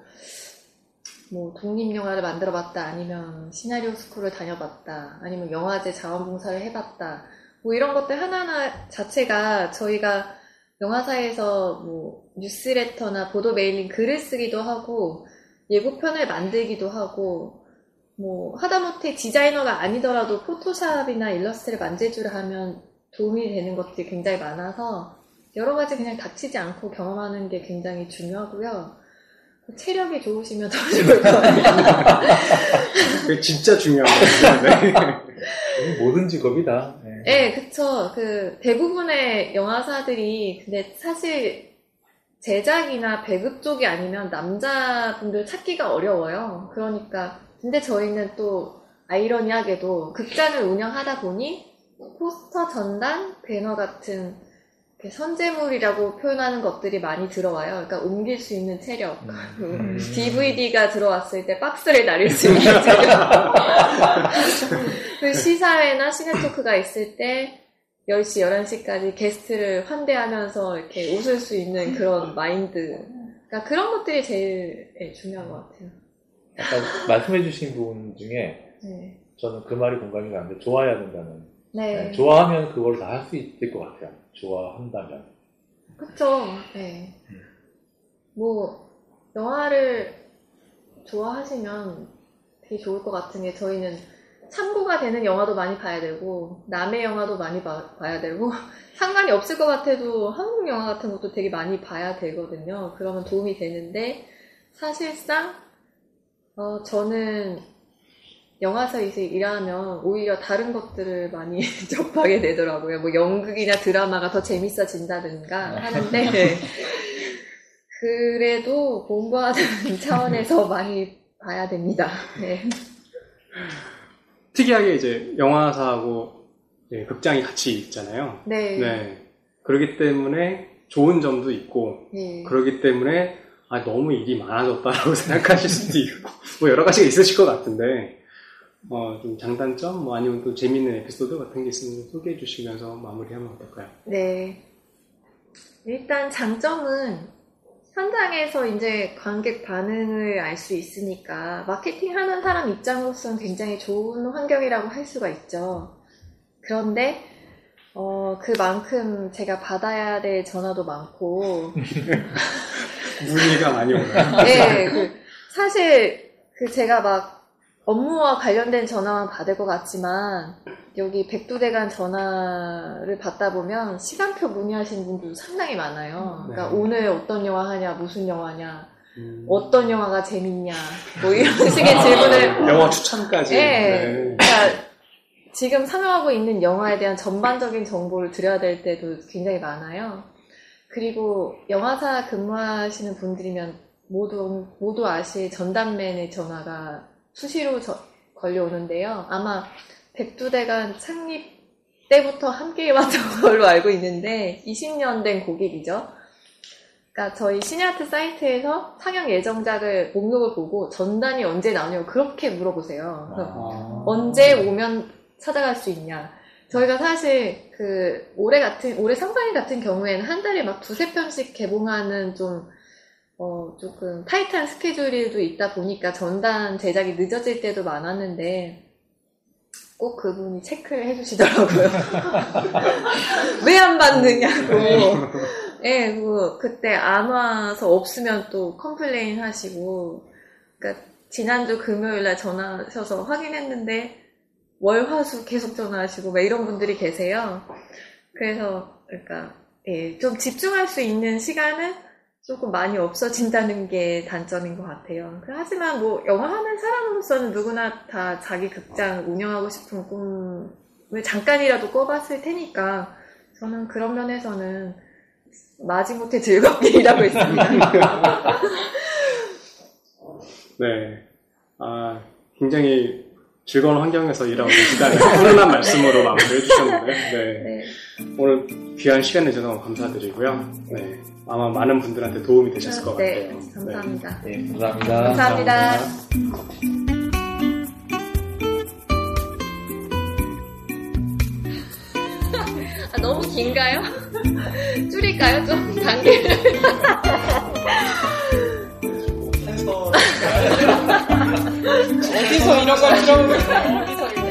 독립영화를 만들어봤다, 아니면 시나리오 스쿨을 다녀봤다, 아니면 영화제 자원봉사를 해봤다, 뭐 이런 것들 하나하나 자체가 저희가 영화사에서 뭐 뉴스레터나 보도 메일링 글을 쓰기도 하고 예고편을 만들기도 하고 뭐 하다못해 디자이너가 아니더라도 포토샵이나 일러스트를 만질 줄 하면 도움이 되는 것들이 굉장히 많아서 여러 가지 그냥 닥치지 않고 경험하는 게 굉장히 중요하고요. 체력이 좋으시면 더 좋을 것 같아요. 그게 진짜 중요한 거예요. 모든 직업이다. 네. 네, 그쵸. 대부분의 영화사들이, 근데 사실 제작이나 배급 쪽이 아니면 남자분들 찾기가 어려워요. 그러니까, 근데 저희는 또 아이러니하게도 극장을 운영하다 보니 포스터 전단, 배너 같은 선제물이라고 표현하는 것들이 많이 들어와요. 그러니까 옮길 수 있는 체력. DVD가 들어왔을 때 박스를 나릴 수 있는 체력. 시사회나 시네토크가 있을 때 10시, 11시까지 게스트를 환대하면서 이렇게 웃을 수 있는 그런 마인드. 그러니까 그런 것들이 제일 중요한 것 같아요. 아까 말씀해주신 부분 중에 네. 저는 그 말이 공감이 가는데 좋아해야 된다는. 네. 좋아하면 그걸 다 할 수 있을 것 같아요. 좋아한다면. 그쵸. 네. 뭐 영화를 좋아하시면 되게 좋을 것 같은 게 저희는 참고가 되는 영화도 많이 봐야 되고 남의 영화도 많이 봐야 되고 상관이 없을 것 같아도 한국 영화 같은 것도 되게 많이 봐야 되거든요. 그러면 도움이 되는데 사실상 저는 영화사에서 일하면 오히려 다른 것들을 많이 접하게 되더라고요. 뭐 연극이나 드라마가 더 재밌어진다든가 하는데 그래도 공부하는 차원에서 많이 봐야 됩니다. 네. 특이하게 이제 영화사하고 극장이 같이 있잖아요. 네. 네. 그렇기 때문에 좋은 점도 있고, 네. 그렇기 때문에 너무 일이 많아졌다라고 생각하실 수도 있고, 뭐 여러 가지가 있으실 것 같은데, 좀 장단점, 뭐 아니면 또 재밌는 에피소드 같은 게 있으면 소개해 주시면서 마무리하면 어떨까요? 네. 일단 장점은 현장에서 이제 관객 반응을 알 수 있으니까 마케팅 하는 사람 입장으로서는 굉장히 좋은 환경이라고 할 수가 있죠. 그런데 그만큼 제가 받아야 될 전화도 많고 문의가 많이 오나요? 네, 사실 제가 막 업무와 관련된 전화만 받을 것 같지만 여기 백두대간 전화를 받다 보면 시간표 문의하시는 분들도 상당히 많아요. 그러니까 네. 오늘 어떤 영화 하냐, 무슨 영화냐, 어떤 영화가 재밌냐, 뭐 이런 식의 질문을 영화 추천까지. 네. 네. 그러니까 지금 상영하고 있는 영화에 대한 전반적인 정보를 드려야 될 때도 굉장히 많아요. 그리고 영화사 근무하시는 분들이면 모두 아실 전담맨의 전화가 수시로 걸려오는데요. 아마 백두대간 창립 때부터 함께 해왔던 걸로 알고 있는데 20년 된 고객이죠. 그러니까 저희 시네아트 사이트에서 상영 예정작을 목록을 보고 전단이 언제 나오냐고 그렇게 물어보세요. 언제 오면 찾아갈 수 있냐. 저희가 사실 올해 상반기 같은 경우에는 한 달에 막 2-3편씩 개봉하는 조금 타이트한 스케줄도 있다 보니까 전단 제작이 늦어질 때도 많았는데 꼭 그분이 체크를 해주시더라고요. 왜 안 받느냐고. 예, 그때 안 와서 없으면 또 컴플레인 하시고, 그러니까 지난주 금요일날 전화하셔서 확인했는데 월, 화, 수 계속 전화하시고 막 이런 분들이 계세요. 그래서 그러니까 좀 집중할 수 있는 시간은 조금 많이 없어진다는 게 단점인 것 같아요. 하지만 뭐 영화 하는 사람으로서는 누구나 다 자기 극장 운영하고 싶은 꿈을 잠깐이라도 꿔봤을 테니까 저는 그런 면에서는 마지못해 즐겁게 일하고 있습니다. 네. 굉장히 즐거운 환경에서 일하고 계시다는 훈훈한 말씀으로 마무리해 주셨는데, 네. 오늘 귀한 시간 내주셔서 감사드리고요. 네. 아마 많은 분들한테 도움이 되셨을 것 네, 같아요. 감사합니다. 네, 감사합니다. 감사합니다. 너무 긴가요? 줄일까요? 좀 단계를. 어디서 이런 걸 들어온 거예요?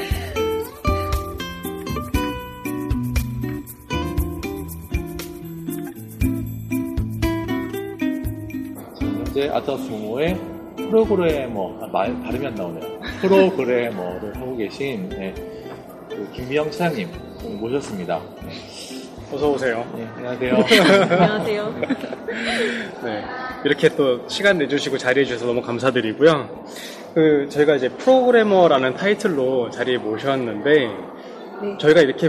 현재 아타스모의 프로그래머, 발음이 안 나오네요. 프로그래머를 하고 계신 김미영 차장님 모셨습니다. 어서 오세요. 네, 안녕하세요. 안녕하세요. 네, 이렇게 또 시간 내주시고 자리해 주셔서 너무 감사드리고요. 저희가 이제 프로그래머라는 타이틀로 자리에 모셨는데, 네. 저희가 이렇게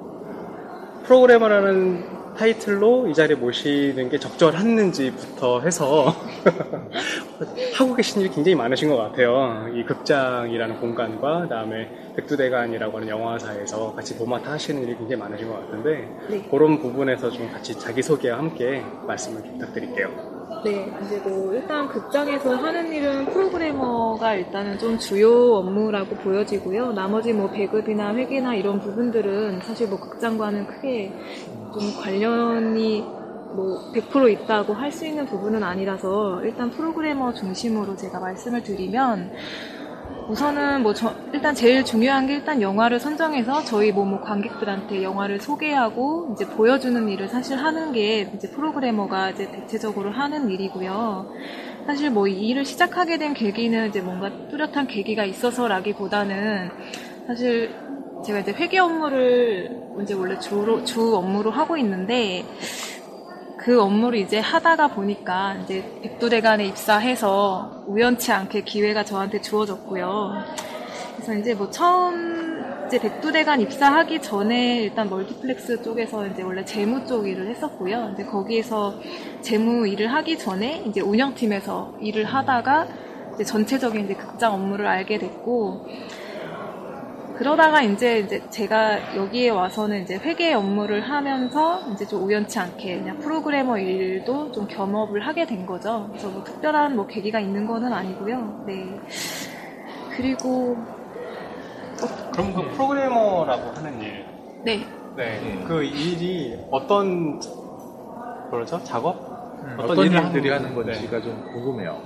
프로그래머라는 타이틀로 이 자리에 모시는 게 적절했는지부터 해서 하고 계신 일이 굉장히 많으신 것 같아요. 이 극장이라는 공간과 그다음에 백두대간이라고 하는 영화사에서 같이 도맡아 하시는 일이 굉장히 많으신 것 같은데, 네. 그런 부분에서 좀 같이 자기소개와 함께 말씀을 부탁드릴게요. 네, 이제 일단 극장에서 하는 일은 프로그래머가 일단은 좀 주요 업무라고 보여지고요. 나머지 배급이나 회계나 이런 부분들은 사실 극장과는 크게 좀 관련이 100% 있다고 할 수 있는 부분은 아니라서 일단 프로그래머 중심으로 제가 말씀을 드리면, 우선은 일단 제일 중요한 게 일단 영화를 선정해서 저희 관객들한테 영화를 소개하고 이제 보여주는 일을 사실 하는 게 이제 프로그래머가 이제 대체적으로 하는 일이고요. 사실 이 일을 시작하게 된 계기는 이제 뭔가 뚜렷한 계기가 있어서라기보다는 사실 제가 이제 회계 업무를 이제 원래 주 업무로 하고 있는데, 그 업무를 이제 하다가 보니까 이제 백두대간에 입사해서 우연치 않게 기회가 저한테 주어졌고요. 그래서 이제 뭐 처음 이제 백두대간 입사하기 전에 일단 멀티플렉스 쪽에서 이제 원래 재무 쪽 일을 했었고요. 이제 거기에서 재무 일을 하기 전에 이제 운영팀에서 일을 하다가 이제 전체적인 이제 극장 업무를 알게 됐고, 그러다가 이제 제가 여기에 와서는 이제 회계 업무를 하면서 이제 좀 우연치 않게 그냥 프로그래머 일도 좀 겸업을 하게 된 거죠. 그래서 뭐 특별한 뭐 계기가 있는 거는 아니고요. 네. 그리고 그럼 그 프로그래머라고 하는 일. 네. 네. 그 일이 어떤 그러죠? 작업? 어떤 일들이 하는 건지가 좀 궁금해요.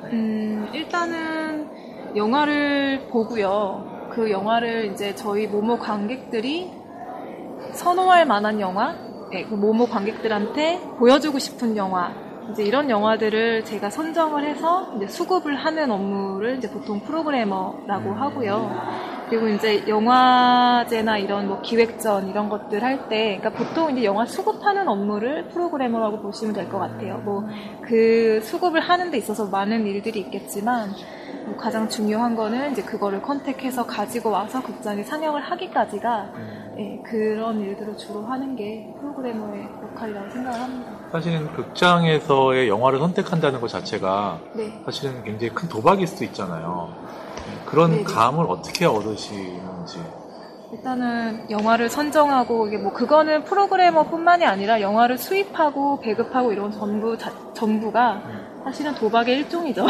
일단은 영화를 보고요. 그 영화를 이제 저희 모모 관객들이 선호할 만한 영화, 네, 그 모모 관객들한테 보여주고 싶은 영화, 이제 이런 영화들을 제가 선정을 해서 이제 수급을 하는 업무를 이제 보통 프로그래머라고 하고요. 그리고 이제 영화제나 이런 뭐 기획전 이런 것들 할 때, 그러니까 보통 이제 영화 수급하는 업무를 프로그래머라고 보시면 될 것 같아요. 뭐 그 수급을 하는 데 있어서 많은 일들이 있겠지만, 뭐 가장 중요한 거는 이제 그거를 컨택해서 가지고 와서 극장에 상영을 하기까지가 예, 그런 일들을 주로 하는 게 프로그래머의 역할이라고 생각을 합니다. 사실은 극장에서의 영화를 선택한다는 것 자체가 네. 사실은 굉장히 큰 도박일 수도 있잖아요. 그런 네네. 감을 어떻게 얻으시는지. 일단은 영화를 선정하고 이게 뭐 그거는 프로그래머뿐만이 아니라 영화를 수입하고 배급하고 이런 전부가 사실은 도박의 일종이죠.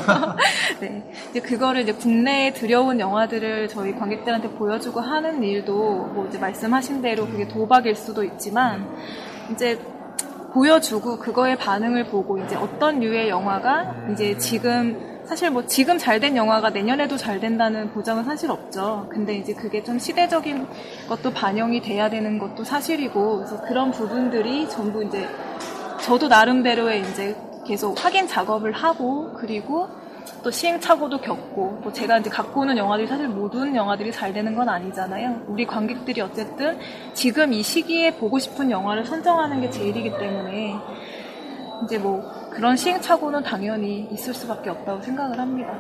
네. 이제 그거를 이제 국내에 들여온 영화들을 저희 관객들한테 보여주고 하는 일도 뭐 이제 말씀하신 대로 그게 도박일 수도 있지만 이제 보여주고 그거의 반응을 보고 이제 어떤 류의 영화가 이제 사실 뭐 지금 잘 된 영화가 내년에도 잘 된다는 보장은 사실 없죠. 근데 이제 그게 좀 시대적인 것도 반영이 돼야 되는 것도 사실이고, 그래서 그런 부분들이 전부 이제 저도 나름대로의 이제 계속 확인 작업을 하고, 그리고 또 시행착오도 겪고, 뭐 제가 이제 갖고 오는 영화들이 사실 모든 영화들이 잘 되는 건 아니잖아요. 우리 관객들이 어쨌든 지금 이 시기에 보고 싶은 영화를 선정하는 게 제일이기 때문에 이제 뭐 그런 시행착오는 당연히 있을 수밖에 없다고 생각을 합니다.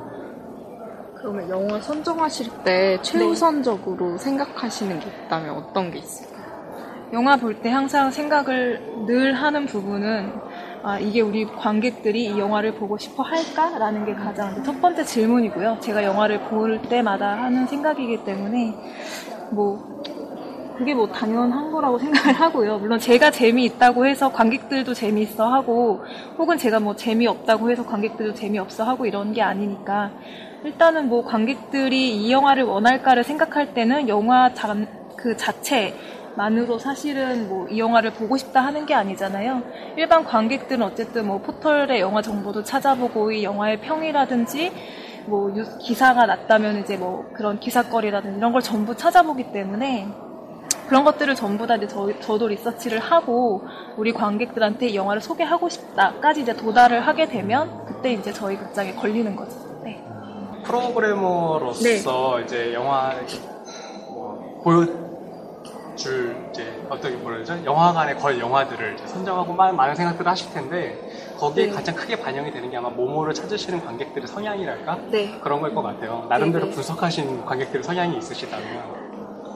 그러면 영화 선정하실 때 최우선적으로 생각하시는 게 있다면 어떤 게 있을까요? 영화 볼 때 항상 생각을 늘 하는 부분은 이게 우리 관객들이 이 영화를 보고 싶어 할까라는 게 가장 첫 번째 질문이고요. 제가 영화를 볼 때마다 하는 생각이기 때문에 뭐 그게 뭐 당연한 거라고 생각을 하고요. 물론 제가 재미있다고 해서 관객들도 재미있어 하고, 혹은 제가 뭐 재미없다고 해서 관객들도 재미없어 하고 이런 게 아니니까, 일단은 뭐 관객들이 이 영화를 원할까를 생각할 때는 영화 그 자체만으로 사실은 뭐 이 영화를 보고 싶다 하는 게 아니잖아요. 일반 관객들은 어쨌든 뭐 포털의 영화 정보도 찾아보고 이 영화의 평이라든지 뭐 기사가 났다면 이제 뭐 그런 기사거리라든지 이런 걸 전부 찾아보기 때문에 그런 것들을 전부 다 이제 저도 리서치를 하고 우리 관객들한테 이 영화를 소개하고 싶다까지 이제 도달을 하게 되면 그때 이제 저희 극장에 걸리는 거죠. 네. 프로그래머로서 네. 이제 영화 보여줄 이제 어떻게 뭐라죠? 영화관에 걸 영화들을 이제 선정하고 많은 생각들을 하실 텐데 거기에 네. 가장 크게 반영이 되는 게 아마 모모를 찾으시는 관객들의 성향이랄까? 네. 그런 거일 것 같아요. 나름대로 네네. 분석하신 관객들의 성향이 있으시다면.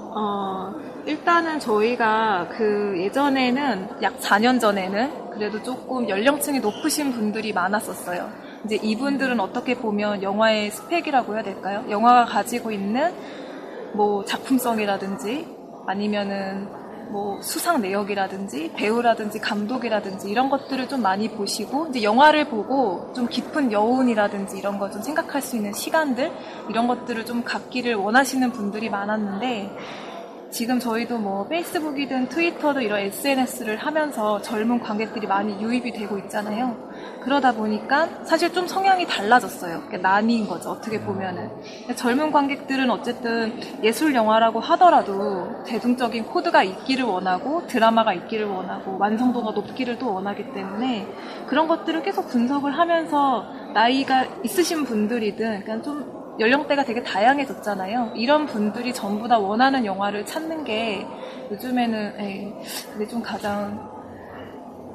일단은 저희가 예전에는 약 4년 전에는 그래도 조금 연령층이 높으신 분들이 많았었어요. 이제 이분들은 어떻게 보면 영화의 스펙이라고 해야 될까요? 영화가 가지고 있는 뭐 작품성이라든지 아니면은 뭐 수상 내역이라든지 배우라든지 감독이라든지 이런 것들을 좀 많이 보시고 이제 영화를 보고 좀 깊은 여운이라든지 이런 거 좀 생각할 수 있는 시간들 이런 것들을 좀 갖기를 원하시는 분들이 많았는데 지금 저희도 뭐 페이스북이든 트위터든 이런 SNS를 하면서 젊은 관객들이 많이 유입이 되고 있잖아요. 그러다 보니까 사실 좀 성향이 달라졌어요. 나뉘인 거죠. 어떻게 보면은. 젊은 관객들은 어쨌든 예술 영화라고 하더라도 대중적인 코드가 있기를 원하고 드라마가 있기를 원하고 완성도가 높기를 또 원하기 때문에 그런 것들을 계속 분석을 하면서 나이가 있으신 분들이든 그냥 좀 연령대가 되게 다양해졌잖아요. 이런 분들이 전부 다 원하는 영화를 찾는 게 요즘에는 그게 좀 가장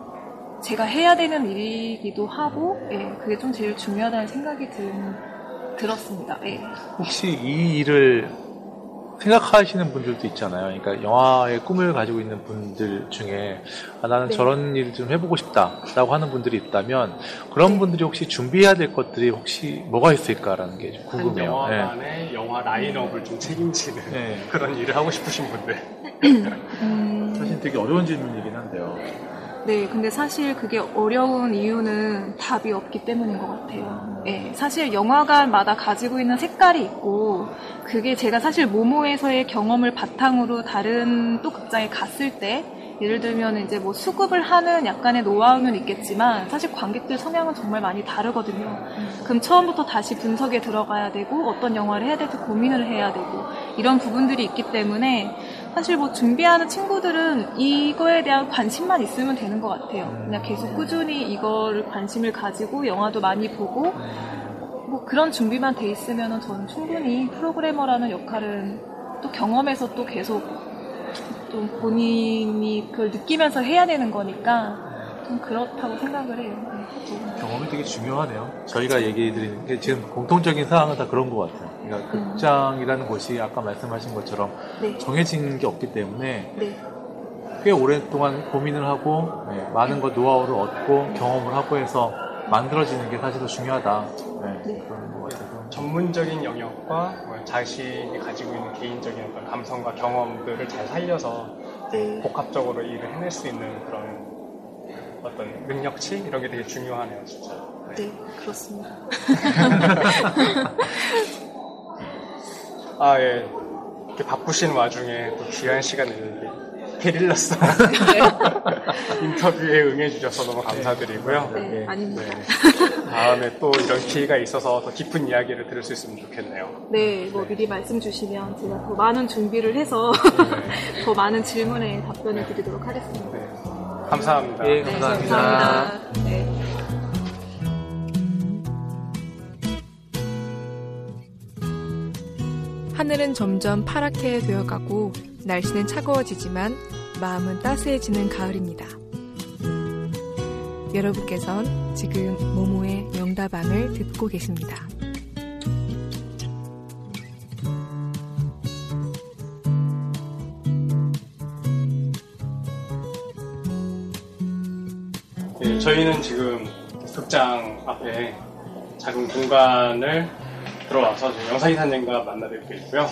제가 해야 되는 일이기도 하고 그게 좀 제일 중요하다는 생각이 드는 들었습니다. 네. 혹시 이 일을 생각하시는 분들도 있잖아요. 그러니까 영화의 꿈을 가지고 있는 분들 중에 나는 네. 저런 일을 좀 해보고 싶다라고 하는 분들이 있다면 그런 분들이 혹시 준비해야 될 것들이 혹시 뭐가 있을까라는 게 좀 궁금해요. 한 영화관의 영화 라인업을 좀 책임지는 그런 일을 하고 싶으신 분들. 사실 되게 어려운 질문이긴 한데요. 네, 근데 사실 그게 어려운 이유는 답이 없기 때문인 것 같아요. 네, 사실 영화관마다 가지고 있는 색깔이 있고, 그게 제가 사실 모모에서의 경험을 바탕으로 다른 또 극장에 갔을 때, 예를 들면 이제 뭐 수급을 하는 약간의 노하우는 있겠지만, 사실 관객들 성향은 정말 많이 다르거든요. 그럼 처음부터 다시 분석에 들어가야 되고, 어떤 영화를 해야 될지 고민을 해야 되고, 이런 부분들이 있기 때문에, 사실 뭐 준비하는 친구들은 이거에 대한 관심만 있으면 되는 것 같아요. 그냥 계속 꾸준히 이거를 관심을 가지고 영화도 많이 보고 뭐 그런 준비만 돼 있으면 저는 충분히 프로그래머라는 역할은 또 경험에서 또 계속 좀 본인이 그걸 느끼면서 해야 되는 거니까 좀 그렇다고 생각을 해요. 경험이 되게 중요하네요. 저희가 얘기해드리는 게 지금 공통적인 상황은 다 그런 것 같아요. 그러니까 극장이라는 곳이 아까 말씀하신 것처럼 네. 정해진 게 없기 때문에 네. 꽤 오랫동안 고민을 하고 많은 것 노하우를 얻고 경험을 하고 해서 만들어지는 게 사실 더 중요하다. 그런 것 같아서 전문적인 영역과 자신이 가지고 있는 개인적인 어떤 감성과 경험들을 잘 살려서 복합적으로 일을 해낼 수 있는 그런 어떤 능력치 이런 게 되게 중요하네요, 진짜. 네, 그렇습니다. 아, 예. 이렇게 바쁘신 와중에 또 귀한 시간을 게릴라스 인터뷰에 응해주셔서 너무 감사드리고요. 네, 아닙니다. 다음에 또 이런 기회가 있어서 더 깊은 이야기를 들을 수 있으면 좋겠네요. 네, 뭐 미리 말씀 주시면 제가 더 많은 준비를 해서 더 많은 질문에 답변을 드리도록 하겠습니다. 감사합니다. 네, 감사합니다. 감사합니다. 네. 하늘은 점점 파랗게 되어가고 날씨는 차가워지지만 마음은 따스해지는 가을입니다. 여러분께선 지금 모모의 명다방을 듣고 계십니다. 네, 저희는 지금 극장 앞에 작은 공간을 들어와서 영사기사님과 만나뵙고 있고요.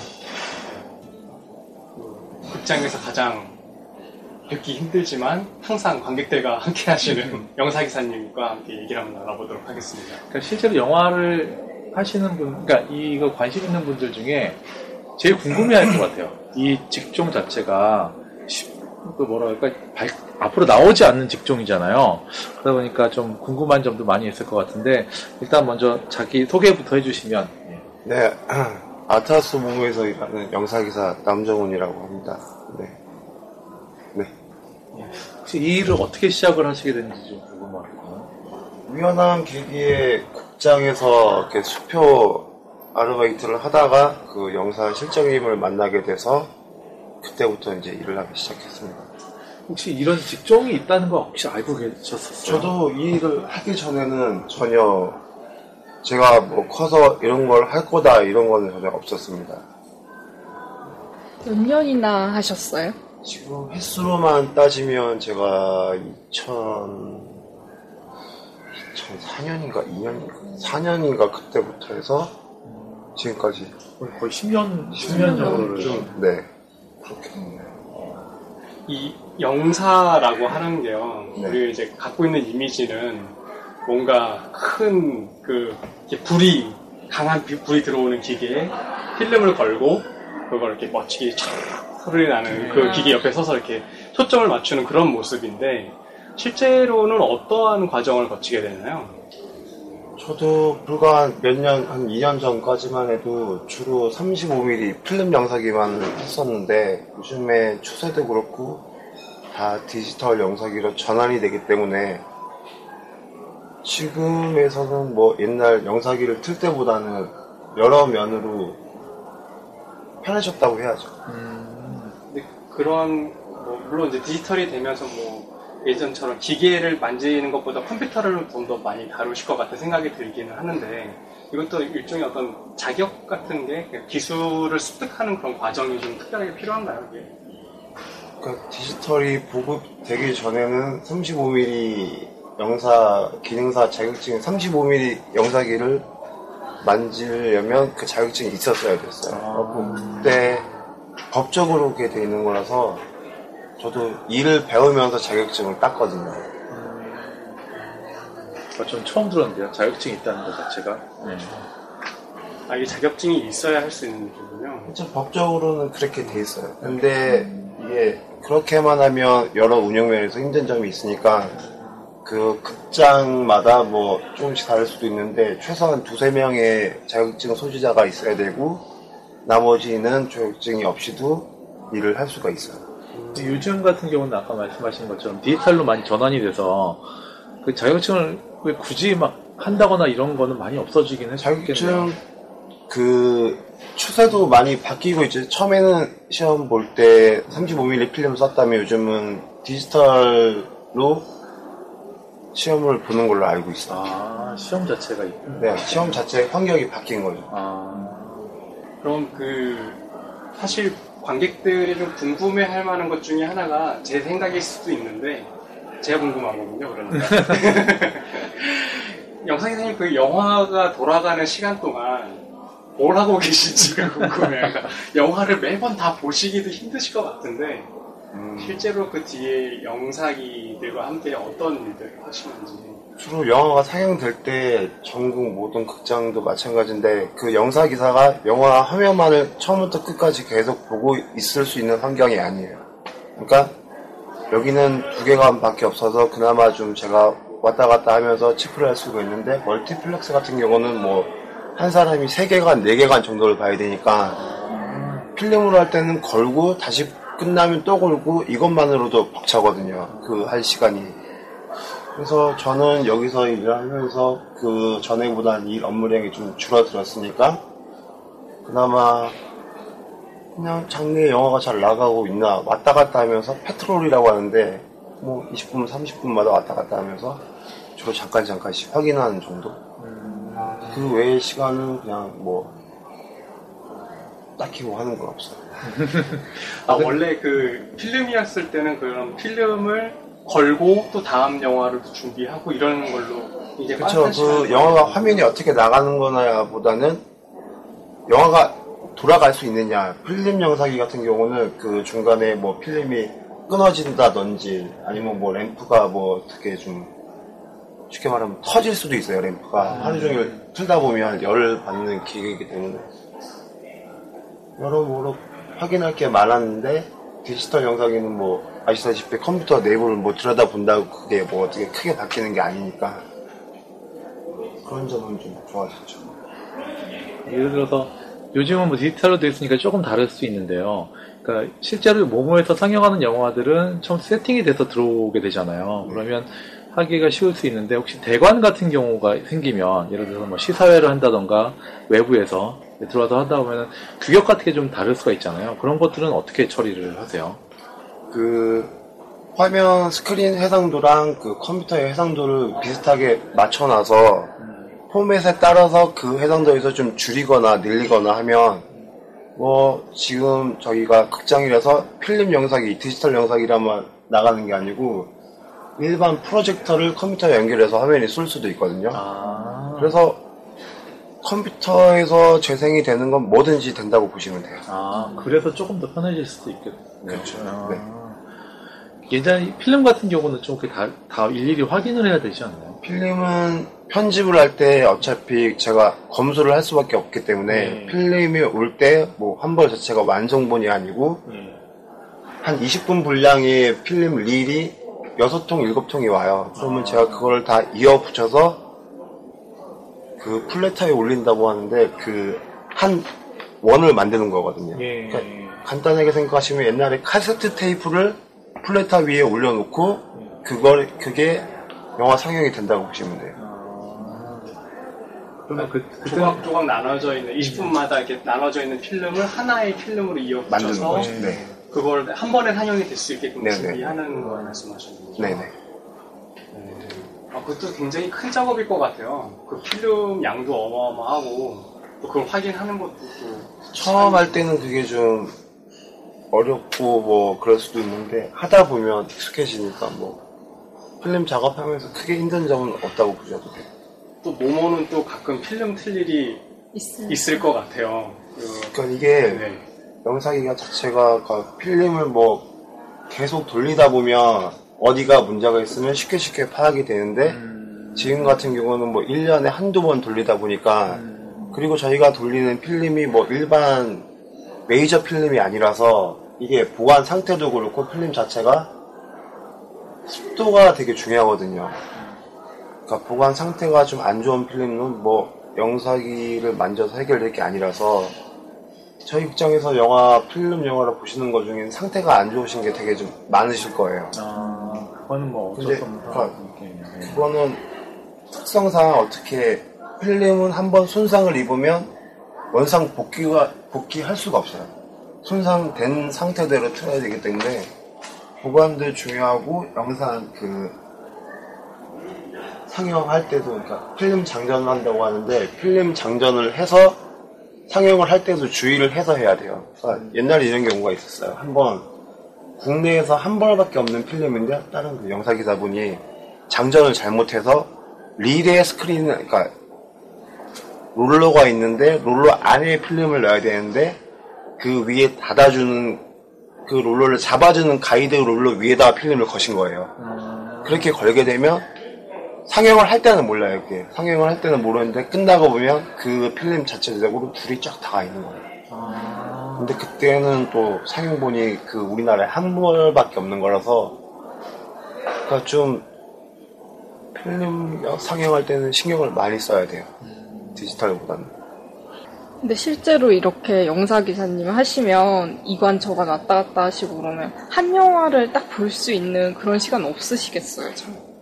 극장에서 가장 뵙기 힘들지만 항상 관객들과 함께 하시는 영사기사님과 함께 얘기를 한번 나눠보도록 하겠습니다. 그러니까 실제로 영화를 하시는 분, 그러니까 이거 관심 있는 분들 중에 제일 궁금해할 것 같아요. 이 직종 자체가 그 뭐라 할까 앞으로 나오지 않는 직종이잖아요. 그러다 보니까 좀 궁금한 점도 많이 있을 것 같은데 일단 먼저 자기 소개부터 해주시면. 네, 아타스 모모에서 일하는 영사기사 남정훈이라고 합니다. 네. 혹시 이 일을 어떻게 시작을 하시게 됐는지 좀 궁금하거든요. 우연한 계기에 극장에서 이렇게 수표 아르바이트를 하다가 그 영사 실장님을 만나게 돼서 그때부터 이제 일을 하기 시작했습니다. 혹시 이런 직종이 있다는 거 혹시 알고 계셨었어요? 저도 이 일을 하기 전에는 전혀 제가 뭐 커서 이런 걸 할 거다 이런 거는 전혀 없었습니다. 몇 년이나 하셨어요? 지금 횟수로만 따지면 제가 2004년인가 4년인가 그때부터 해서 지금까지 거의 10년 정도를 좀, 네, 그렇게 됐네요. 이 영사라고 하는 게요, 네. 우리가 이제 갖고 있는 이미지는 뭔가 큰 강한 불이 들어오는 기계에 필름을 걸고 그걸 이렇게 멋지게 촥 소리 나는 그 기계 옆에 서서 이렇게 초점을 맞추는 그런 모습인데 실제로는 어떠한 과정을 거치게 되나요? 저도 불과 몇 년, 한 2년 전까지만 해도 주로 35mm 필름 영사기만 했었는데 요즘에 추세도 그렇고 다 디지털 영사기로 전환이 되기 때문에 지금에서는 뭐 옛날 영사기를 틀 때보다는 여러 면으로 편해졌다고 해야죠. 근데 그런 물론 이제 디지털이 되면서 예전처럼 기계를 만지는 것보다 컴퓨터를 좀 더 많이 다루실 것 같은 생각이 들기는 하는데 이것도 일종의 어떤 자격 같은 게 기술을 습득하는 그런 과정이 좀 특별하게 필요한가요? 이게? 그러니까 디지털이 보급되기 전에는 35mm 영사 기능사 자격증 35mm 영사기를 만지려면 그 자격증이 있었어야 됐어요. 그때 법적으로 그게 돼 있는 거라서 저도 일을 배우면서 자격증을 땄거든요. 좀 처음 들었는데요. 자격증이 있다는 것 자체가. 네. 아, 이게 자격증이 있어야 할 수 있는 거군요. 그렇죠. 법적으로는 그렇게 돼 있어요. 근데 이게 그렇게만 하면 여러 운영면에서 힘든 점이 있으니까 그 극장마다 뭐 조금씩 다를 수도 있는데 최소한 2-3명의 자격증 소지자가 있어야 되고 나머지는 자격증이 없이도 일을 할 수가 있어요. 요즘 같은 경우는 아까 말씀하신 것처럼 디지털로 많이 전환이 돼서 그 자격증을 왜 굳이 막 한다거나 이런 거는 많이 없어지긴 했겠네요. 자격증 그 추세도 많이 바뀌고 있죠. 처음에는 시험 볼 때 35mm 필름 썼다면 요즘은 디지털로 시험을 보는 걸로 알고 있어요. 아, 시험 자체가 있군요. 네, 시험 자체 환경이 바뀐 거죠. 그럼 사실 관객들이 좀 궁금해할 만한 것 중에 하나가 제 생각일 수도 있는데 제가 궁금하거든요. 그러니까 영상이사님 그 영화가 돌아가는 시간 동안 뭘 하고 계신지가 궁금해요. 그러니까 영화를 매번 다 보시기도 힘드실 것 같은데 실제로 그 뒤에 영사기들과 함께 어떤 일들을 하시는지. 주로 영화가 상영될 때 전국 모든 극장도 마찬가지인데 그 영사기사가 영화 화면만을 처음부터 끝까지 계속 보고 있을 수 있는 환경이 아니에요. 그러니까 여기는 2개관밖에 없어서 그나마 좀 제가 왔다 갔다 하면서 체크를 할 수가 있는데 멀티플렉스 같은 경우는 뭐 한 사람이 3개관, 4개관 정도를 봐야 되니까 필름으로 할 때는 걸고 다시 끝나면 또 걸고 이것만으로도 벅차거든요. 그 할 시간이. 그래서 저는 여기서 일을 하면서 그 전에보다 일 업무량이 좀 줄어들었으니까 그나마 그냥 장르의 영화가 잘 나가고 있나 왔다 갔다 하면서 패트롤이라고 하는데 뭐 20분, 30분마다 왔다 갔다 하면서 주로 잠깐씩 확인하는 정도? 그 외의 시간은 그냥 뭐 딱히 뭐 하는 건 없어요. 원래 그 필름이었을 때는 그런 필름을 걸고 또 다음 영화를 준비하고 이러는 걸로 이제 그렇죠. 그 영화가 화면이 어떻게 나가는 거나 보다는 영화가 돌아갈 수 있느냐. 필름 영상기 같은 경우는 그 중간에 뭐 필름이 끊어진다든지 아니면 뭐 램프가 뭐 어떻게 좀 쉽게 말하면 터질 수도 있어요. 램프가 하루 종일 틀다 보면 열을 받는 기계이기 때문에 여러모로 확인할 게 많았는데 디지털 영상에는 뭐 아시다시피 컴퓨터 내부를 뭐 들여다본다고 그게 뭐 어떻게 크게 바뀌는 게 아니니까 그런 점은 좀 좋아졌죠. 예를 들어서 요즘은 뭐 디지털로 되어 있으니까 조금 다를 수 있는데요. 그러니까 실제로 모모에서 상영하는 영화들은 처음 세팅이 돼서 들어오게 되잖아요. 그러면 하기가 쉬울 수 있는데 혹시 대관 같은 경우가 생기면 예를 들어서 뭐 시사회를 한다던가 외부에서 들어와서 하다 보면 규격 같은 게 좀 다를 수가 있잖아요. 그런 것들은 어떻게 처리를 하세요? 그 화면 스크린 해상도랑 그 컴퓨터의 해상도를 비슷하게 맞춰놔서 포맷에 따라서 그 해상도에서 좀 줄이거나 늘리거나 하면 뭐 지금 저희가 극장이라서 필름 영상이 디지털 영상이라만 나가는 게 아니고 일반 프로젝터를 컴퓨터에 연결해서 화면에 쏠 수도 있거든요. 그래서 컴퓨터에서 재생이 되는 건 뭐든지 된다고 보시면 돼요. 그래서 조금 더 편해질 수도 있겠네요. 그렇죠. 네. 예전에 필름 같은 경우는 좀 다 일일이 확인을 해야 되지 않나요? 필름은 편집을 할 때 어차피 제가 검수를 할 수밖에 없기 때문에 필름이 올 때 뭐 한 벌 자체가 완성본이 아니고 한 20분 분량의 필름 릴이 6통, 7통이 와요. 그러면 제가 그걸 다 이어 붙여서 그 플래터에 올린다고 하는데 그 한 원을 만드는 거거든요. 그러니까 간단하게 생각하시면 옛날에 카세트 테이프를 플래터 위에 올려놓고 그게 영화 상영이 된다고 보시면 돼요. 그러면 조각 나눠져 있는 20분마다 이렇게 나눠져 있는 필름을 하나의 필름으로 이어 붙여서 그걸 한 번에 상영이 될 수 있게끔 준비하는 걸 말씀하셨는 거죠? 네네. 그것도 굉장히 큰 작업일 것 같아요. 그 필름 양도 어마어마하고 또 그걸 확인하는 것도 또 처음 할 때는 그게 좀 어렵고 뭐 그럴 수도 있는데 하다 보면 익숙해지니까 뭐 필름 작업하면서 크게 힘든 점은 없다고 보셔도 돼요. 또 모모는 또 가끔 필름 틀 일이 있을 것 같아요. 그러니까 이게 영상기가 자체가 필름을 뭐 계속 돌리다 보면 어디가 문제가 있으면 쉽게 파악이 되는데 지금 같은 경우는 뭐 1년에 한두 번 돌리다 보니까 그리고 저희가 돌리는 필름이 뭐 일반 메이저 필름이 아니라서 이게 보관 상태도 그렇고 필름 자체가 습도가 되게 중요하거든요. 그러니까 보관 상태가 좀 안 좋은 필름은 뭐 영상기를 만져서 해결될 게 아니라서 저희 입장에서 필름 영화를 보시는 것 중에 상태가 안 좋으신 게 되게 좀 많으실 거예요. 그거는 뭐 어쩔 수 없는 그거는 특성상 어떻게 필름은 한번 손상을 입으면 원상 복귀할 수가 없어요. 손상된 상태대로 틀어야 되기 때문에 보관도 중요하고 영상 상영할 때도 그러니까 필름 장전을 한다고 하는데 필름 장전을 해서 상영을 할 때도 주의를 해서 해야 돼요. 그러니까 옛날에 이런 경우가 있었어요. 한번 국내에서 한 벌밖에 없는 필름인데 다른 영상 기사분이 장전을 잘못해서 리레 스크린 그러니까 롤러가 있는데 롤러 안에 필름을 넣어야 되는데 그 위에 닫아주는 그 롤러를 잡아주는 가이드 롤러 위에다가 필름을 거신 거예요. 그렇게 걸게 되면 상영을 할 때는 몰라요. 이게 상영을 할 때는 모르는데 끝나고 보면 그 필름 자체적으로 불이 쫙 다 있는 거예요. 근데 그때는 또 상영본이 우리나라에 한 벌밖에 없는 거라서 그러니까 좀 필름 상영할 때는 신경을 많이 써야 돼요. 디지털보다는. 근데 실제로 이렇게 영사기사님 하시면 이관저관 왔다 갔다 하시고 그러면 한 영화를 딱 볼 수 있는 그런 시간 없으시겠어요?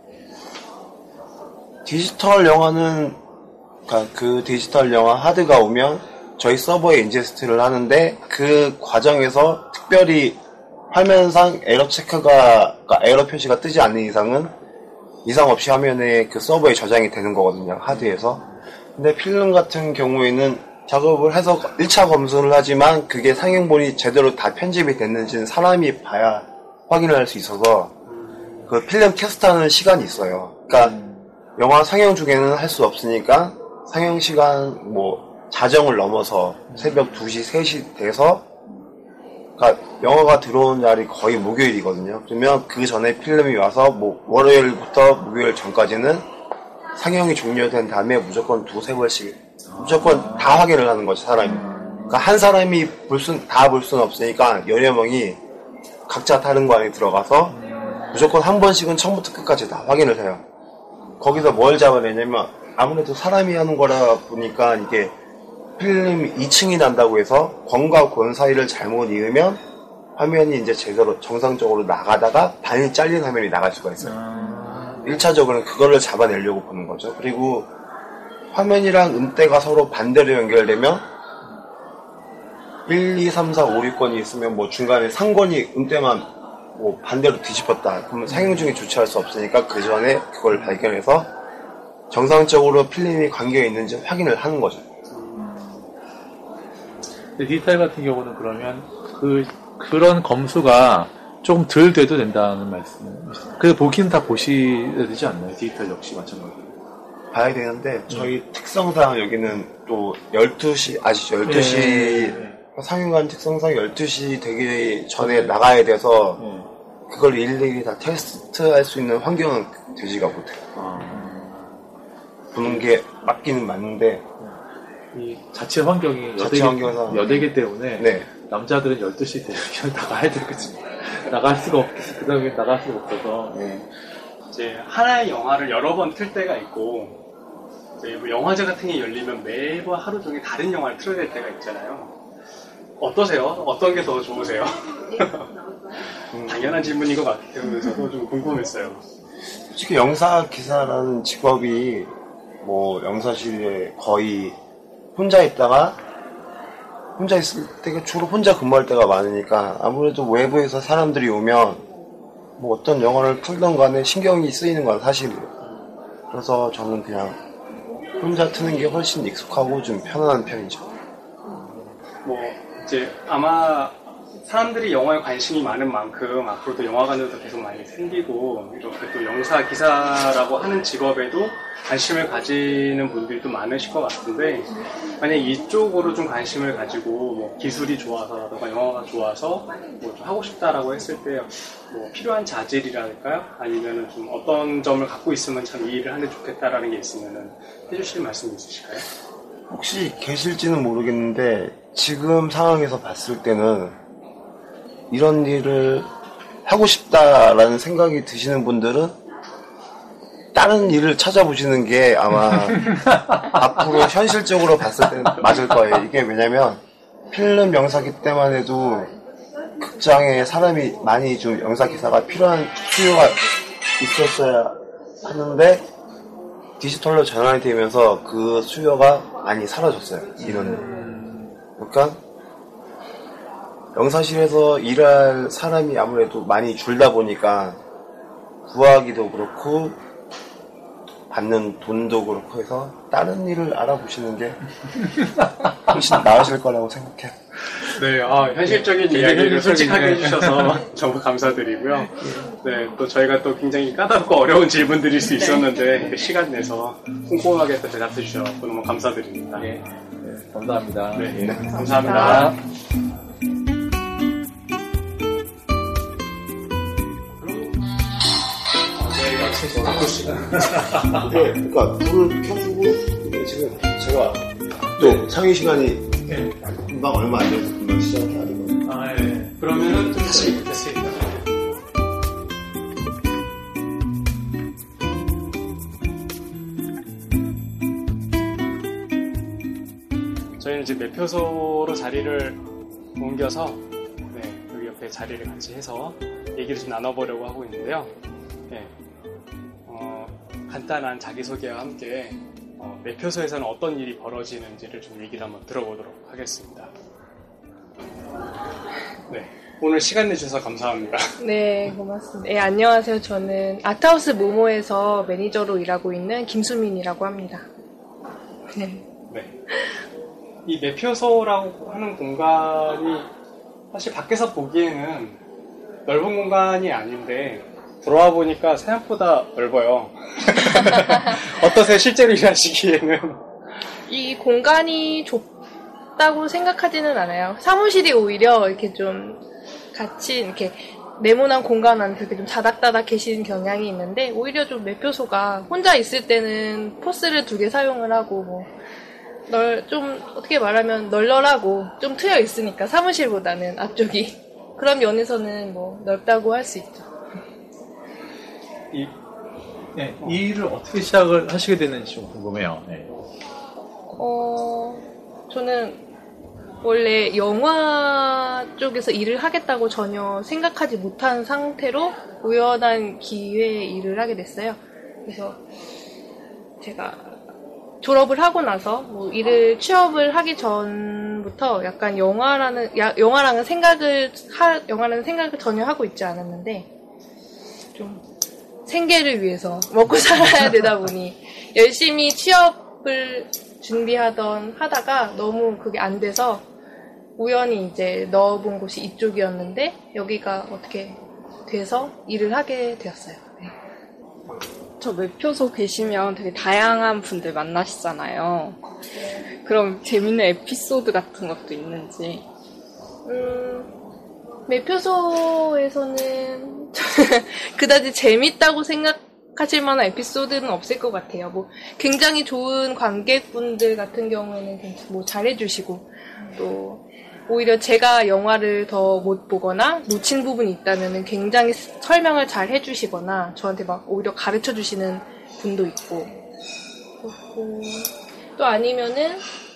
디지털 영화는 그러니까 그 디지털 영화 하드가 오면 저희 서버에 인제스트를 하는데 그 과정에서 특별히 화면상 에러 체크가 그러니까 에러 표시가 뜨지 않는 이상은 이상 없이 화면에 그 서버에 저장이 되는 거거든요. 하드에서. 근데 필름 같은 경우에는 작업을 해서 1차 검수를 하지만 그게 상영본이 제대로 다 편집이 됐는지는 사람이 봐야 확인을 할 수 있어서 그 필름 테스트하는 시간이 있어요. 그러니까 영화 상영 중에는 할 수 없으니까 상영 시간 자정을 넘어서 새벽 2시, 3시 돼서 그러니까 영화가 들어온 날이 거의 목요일이거든요. 그러면 그 전에 필름이 와서 월요일부터 목요일 전까지는 상영이 종료된 다음에 무조건 2-3번씩 무조건 다 확인을 하는 거죠, 사람이. 그러니까 한 사람이 다 볼 수는 없으니까 여러 명이 각자 다른 거 안에 들어가서 무조건 한 번씩은 처음부터 끝까지 다 확인을 해요. 거기서 뭘 잡아내냐면 아무래도 사람이 하는 거라 보니까 이게 필름 2층이 난다고 해서 권과 권 사이를 잘못 이으면 화면이 이제 제대로 정상적으로 나가다가 반이 잘린 화면이 나갈 수가 있어요. 1차적으로는 그거를 잡아내려고 보는 거죠. 그리고 화면이랑 음대가 서로 반대로 연결되면 1, 2, 3, 4, 5, 6권이 있으면 중간에 상권이 음대만 반대로 뒤집었다. 그러면 상영 중에 조치할 수 없으니까 그 전에 그걸 발견해서 정상적으로 필름이 관계가 있는지 확인을 하는 거죠. 디지털 같은 경우는 그러면 그런 검수가 조금 덜 돼도 된다는 말씀이시죠? 그래서 보기는 다 보셔야 되지 않나요? 디지털 역시 마찬가지로. 봐야 되는데 저희 특성상 여기는 또 12시 아시죠? 12시 상영관 특성상 12시 되기 전에 나가야 돼서 그걸 일일이 다 테스트할 수 있는 환경은 되지가 못해요. 보는 게 맞기는 맞는데 이 자체 환경이 여대기 때문에 남자들은 12시 되면 나가야 되거든요. 나갈 수가 없겠어요. 그 다음에 나갈 수가 없어서 이제 하나의 영화를 여러 번 틀 때가 있고 영화제 같은 게 열리면 매번 하루 종일 다른 영화를 틀어야 될 때가 있잖아요. 어떠세요? 어떤 게 더 좋으세요? 당연한 질문인 것 같아요. 저도 좀 궁금했어요. 솔직히 영사 기사라는 직업이 영사실에 거의 혼자 있을 때가 주로 혼자 근무할 때가 많으니까 아무래도 외부에서 사람들이 오면 어떤 영화를 틀던 간에 신경이 쓰이는 건 사실이에요. 그래서 저는 그냥 혼자 트는 게 훨씬 익숙하고 좀 편안한 편이죠. 뭐 이제 아마 사람들이 영화에 관심이 많은 만큼 앞으로도 영화관들도 계속 많이 생기고 이렇게 또 영사 기사라고 하는 직업에도 관심을 가지는 분들이 또 많으실 것 같은데, 만약 이쪽으로 좀 관심을 가지고 뭐 기술이 좋아서라든가 영화가 좋아서 뭐 좀 하고 싶다라고 했을 때 뭐 필요한 자질이랄까요? 아니면은 좀 어떤 점을 갖고 있으면 참 이 일을 하는 게 좋겠다라는 게 있으면은 해주실 말씀 있으실까요? 혹시 계실지는 모르겠는데 지금 상황에서 봤을 때는 이런 일을 하고 싶다라는 생각이 드시는 분들은 다른 일을 찾아보시는 게 아마 앞으로 현실적으로 봤을 때는 맞을 거예요. 이게 왜냐면 필름 영사기 때만 해도 극장에 사람이 많이 좀 영사 기사가 필요한 수요가 있었어야 하는데 디지털로 전환이 되면서 그 수요가 많이 사라졌어요. 이런 그러니까 영사실에서 일할 사람이 아무래도 많이 줄다 보니까 구하기도 그렇고 받는 돈도 그렇고 해서 다른 일을 알아보시는 게 훨씬 나으실 거라고 생각해요. 네, 현실적인 이야기를 솔직하게 해주셔서 정말 감사드리고요. 네, 또 저희가 또 굉장히 까다롭고 어려운 질문들일 수 있었는데 시간 내서 꼼꼼하게 또 대답해 주셔서 너무 감사드립니다. 네, 감사합니다. 네, 감사합니다. 네, 그러니까 불을 켜주고 지금 제가 또 상의 시간이 금방 얼마 안 돼서 금방 시작해야 되거든요. 네. 그러면은 좀 다시 뵙겠습니다. 저희는 이제 매표소로 자리를 옮겨서 여기 옆에 자리를 같이 해서 얘기를 좀 나눠보려고 하고 있는데요. 네. 간단한 자기소개와 함께 매표소에서는 어떤 일이 벌어지는지를 좀 얘기를 한번 들어보도록 하겠습니다. 네, 오늘 시간 내주셔서 감사합니다. 네, 고맙습니다. 네, 안녕하세요. 저는 아트하우스 모모에서 매니저로 일하고 있는 김수민이라고 합니다. 네. 이 매표소라고 하는 공간이 사실 밖에서 보기에는 넓은 공간이 아닌데 들어와 보니까 생각보다 넓어요. 어떠세요? 실제로 일하시기에는? 이 공간이 좁다고 생각하지는 않아요. 사무실이 오히려 이렇게 좀 같이 이렇게 네모난 공간 안에 그렇게 좀 다닥다닥 계시는 경향이 있는데, 오히려 좀 매표소가 혼자 있을 때는 포스를 2개 사용을 하고 좀 어떻게 말하면 널널하고 좀 트여 있으니까 사무실보다는 앞쪽이 그런 면에서는 넓다고 할 수 있죠. 이 일을 어떻게 시작을 하시게 됐는지 좀 궁금해요. 네. 저는 원래 영화 쪽에서 일을 하겠다고 전혀 생각하지 못한 상태로 우연한 기회에 일을 하게 됐어요. 그래서 제가 졸업을 하고 나서 취업을 하기 전부터 약간 영화라는 생각을 전혀 하고 있지 않았는데, 좀 생계를 위해서 먹고 살아야 되다 보니 열심히 취업을 하다가 너무 그게 안 돼서 우연히 이제 넣어본 곳이 이쪽이었는데, 여기가 어떻게 돼서 일을 하게 되었어요. 네. 저 매표소 계시면 되게 다양한 분들 만나시잖아요. 그럼 재밌는 에피소드 같은 것도 있는지. 매표소에서는 그다지 재밌다고 생각하실 만한 에피소드는 없을 것 같아요. 굉장히 좋은 관객분들 같은 경우에는 잘해주시고, 또 오히려 제가 영화를 더 못 보거나 놓친 부분이 있다면 굉장히 설명을 잘 해주시거나 저한테 오히려 가르쳐 주시는 분도 있고, 또 아니면은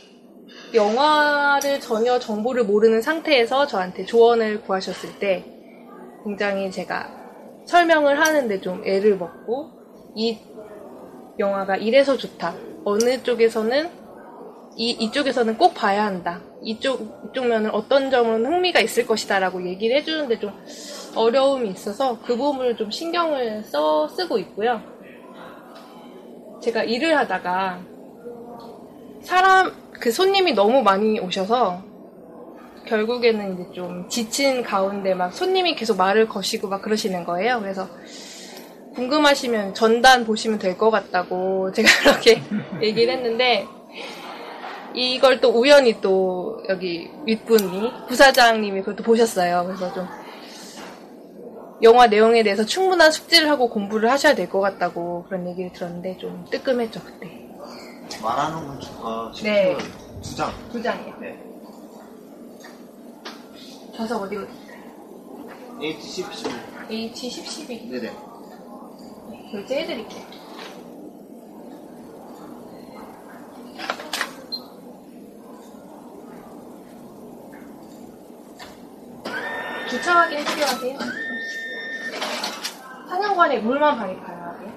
영화를 전혀 정보를 모르는 상태에서 저한테 조언을 구하셨을 때 굉장히 제가 설명을 하는데 좀 애를 먹고, 이 영화가 이래서 좋다, 어느 쪽에서는 이쪽에서는 꼭 봐야 한다, 이쪽 면은 어떤 점은 흥미가 있을 것이다 라고 얘기를 해주는데 좀 어려움이 있어서 그 부분을 좀 신경을 쓰고 있고요. 제가 일을 하다가 손님이 너무 많이 오셔서 결국에는 이제 좀 지친 가운데 막 손님이 계속 말을 거시고 막 그러시는 거예요. 그래서 궁금하시면 전단 보시면 될 것 같다고 제가 그렇게 얘기를 했는데, 이걸 또 우연히 또 여기 윗분이, 부사장님이 그걸 또 보셨어요. 그래서 좀 영화 내용에 대해서 충분한 숙지를 하고 공부를 하셔야 될 것 같다고 그런 얘기를 들었는데 좀 뜨끔했죠, 그때. 말하는 건 네. 2장. 2장이요. 네. 좌석 어디로? H10, 12. H10, 12. 네네. 네, 결제해드릴게요. 주차 확인 필요하세요? 상영관에 물만 발입해야 돼요?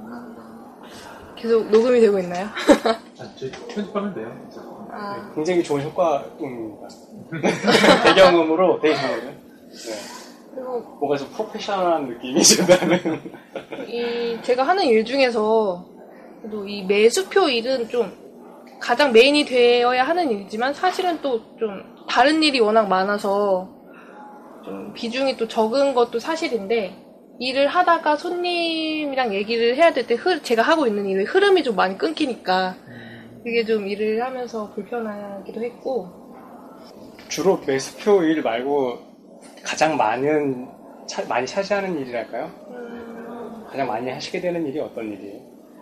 계속 녹음이 되고 있나요? 편집하면 돼요. 아. 굉장히 좋은 효과음입니다. 배경음으로 되게 좋거든요. 네. 그리고 뭔가 좀 프로페셔널한 느낌이 든다는. 제가 하는 일 중에서 또 이 매수표 일은 좀 가장 메인이 되어야 하는 일이지만 사실은 또 좀 다른 일이 워낙 많아서 좀 비중이 또 적은 것도 사실인데, 일을 하다가 손님이랑 얘기를 해야 될 때 제가 하고 있는 일의 흐름이 좀 많이 끊기니까 그게 좀 일을 하면서 불편하기도 했고. 주로 매수표 일 말고 가장 많이 차지하는 일이랄까요? 가장 많이 하시게 되는 일이 어떤 일이에요?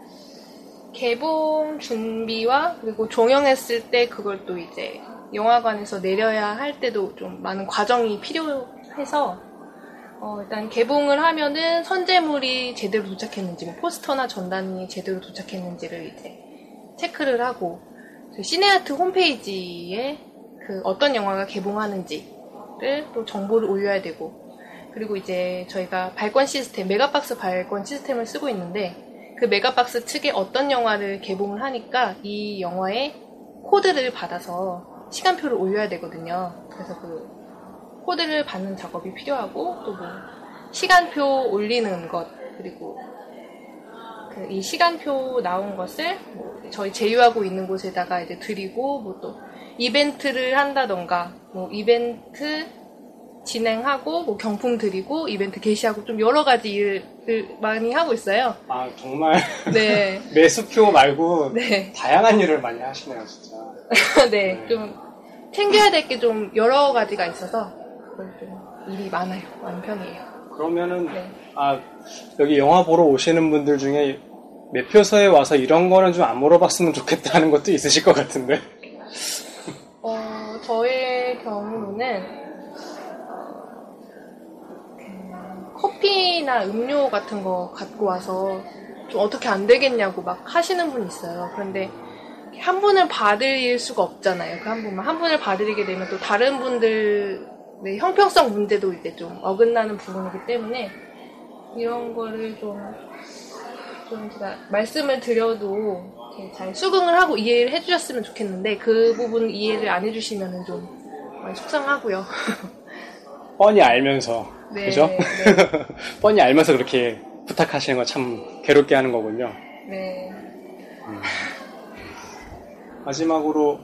개봉 준비와 그리고 종영했을 때 그걸 또 이제 영화관에서 내려야 할 때도 좀 많은 과정이 필요해서 일단 개봉을 하면은 선제물이 제대로 도착했는지, 뭐 포스터나 전단이 제대로 도착했는지를 이제 체크를 하고, 시네아트 홈페이지에 어떤 영화가 개봉하는지를 또 정보를 올려야 되고, 그리고 이제 저희가 발권 시스템, 메가박스 발권 시스템을 쓰고 있는데, 그 메가박스 측에 어떤 영화를 개봉을 하니까 이 영화의 코드를 받아서 시간표를 올려야 되거든요. 그래서 그 코드를 받는 작업이 필요하고, 또 뭐 시간표 올리는 것, 그리고 이 시간표 나온 것을 뭐 저희 제휴하고 있는 곳에다가 이제 드리고, 뭐 또 이벤트를 한다던가, 뭐 이벤트 진행하고, 뭐 경품 드리고, 이벤트 게시하고, 좀 여러 가지 일을 많이 하고 있어요. 아, 정말? 네. 매수표 말고 네. 다양한 일을 많이 하시네요, 진짜. 네, 네. 좀 챙겨야 될 게 좀 여러 가지가 있어서 그걸 좀 일이 많아요. 많은 편이에요. 그러면은 네. 여기 영화 보러 오시는 분들 중에 매표소에 와서 이런 거는 좀 안 물어봤으면 좋겠다는 것도 있으실 것 같은데. 저의 경우는 커피나 음료 같은 거 갖고 와서 좀 어떻게 안 되겠냐고 막 하시는 분이 있어요. 그런데 한 분을 받을 수가 없잖아요. 그 한 분만. 한 분을 받으리게 되면 또 다른 분들의 형평성 문제도 이제 좀 어긋나는 부분이기 때문에 이런 거를 좀 제가 말씀을 드려도 잘 수긍을 하고 이해를 해주셨으면 좋겠는데, 그 부분 이해를 안 해주시면 좀 많이 속상하고요. 뻔히 알면서. 네, 그죠? 네. 뻔히 알면서 그렇게 부탁하시는 거 참 괴롭게 하는 거군요. 네. 마지막으로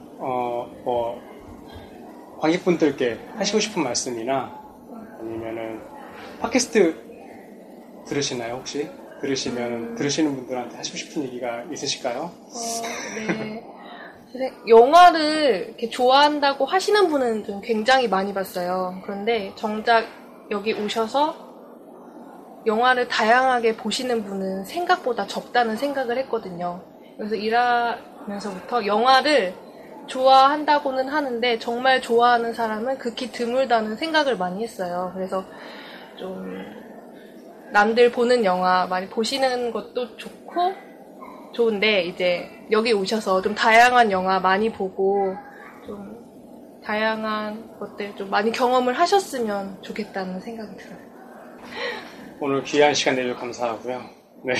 관객분들께 하시고 싶은 말씀이나 아니면은 팟캐스트 들으시나요, 혹시? 들으시면 들으시는 분들한테 하시고 싶은 얘기가 있으실까요? 네. 영화를 이렇게 좋아한다고 하시는 분은 좀 굉장히 많이 봤어요. 그런데 정작 여기 오셔서 영화를 다양하게 보시는 분은 생각보다 적다는 생각을 했거든요. 그래서 일하면서부터 영화를 좋아한다고는 하는데 정말 좋아하는 사람은 극히 드물다는 생각을 많이 했어요. 그래서 좀 남들 보는 영화 많이 보시는 것도 좋은데, 이제 여기 오셔서 좀 다양한 영화 많이 보고 좀 다양한 것들 좀 많이 경험을 하셨으면 좋겠다는 생각이 들어요. 오늘 귀한 시간 내주셔서 감사하고요. 네.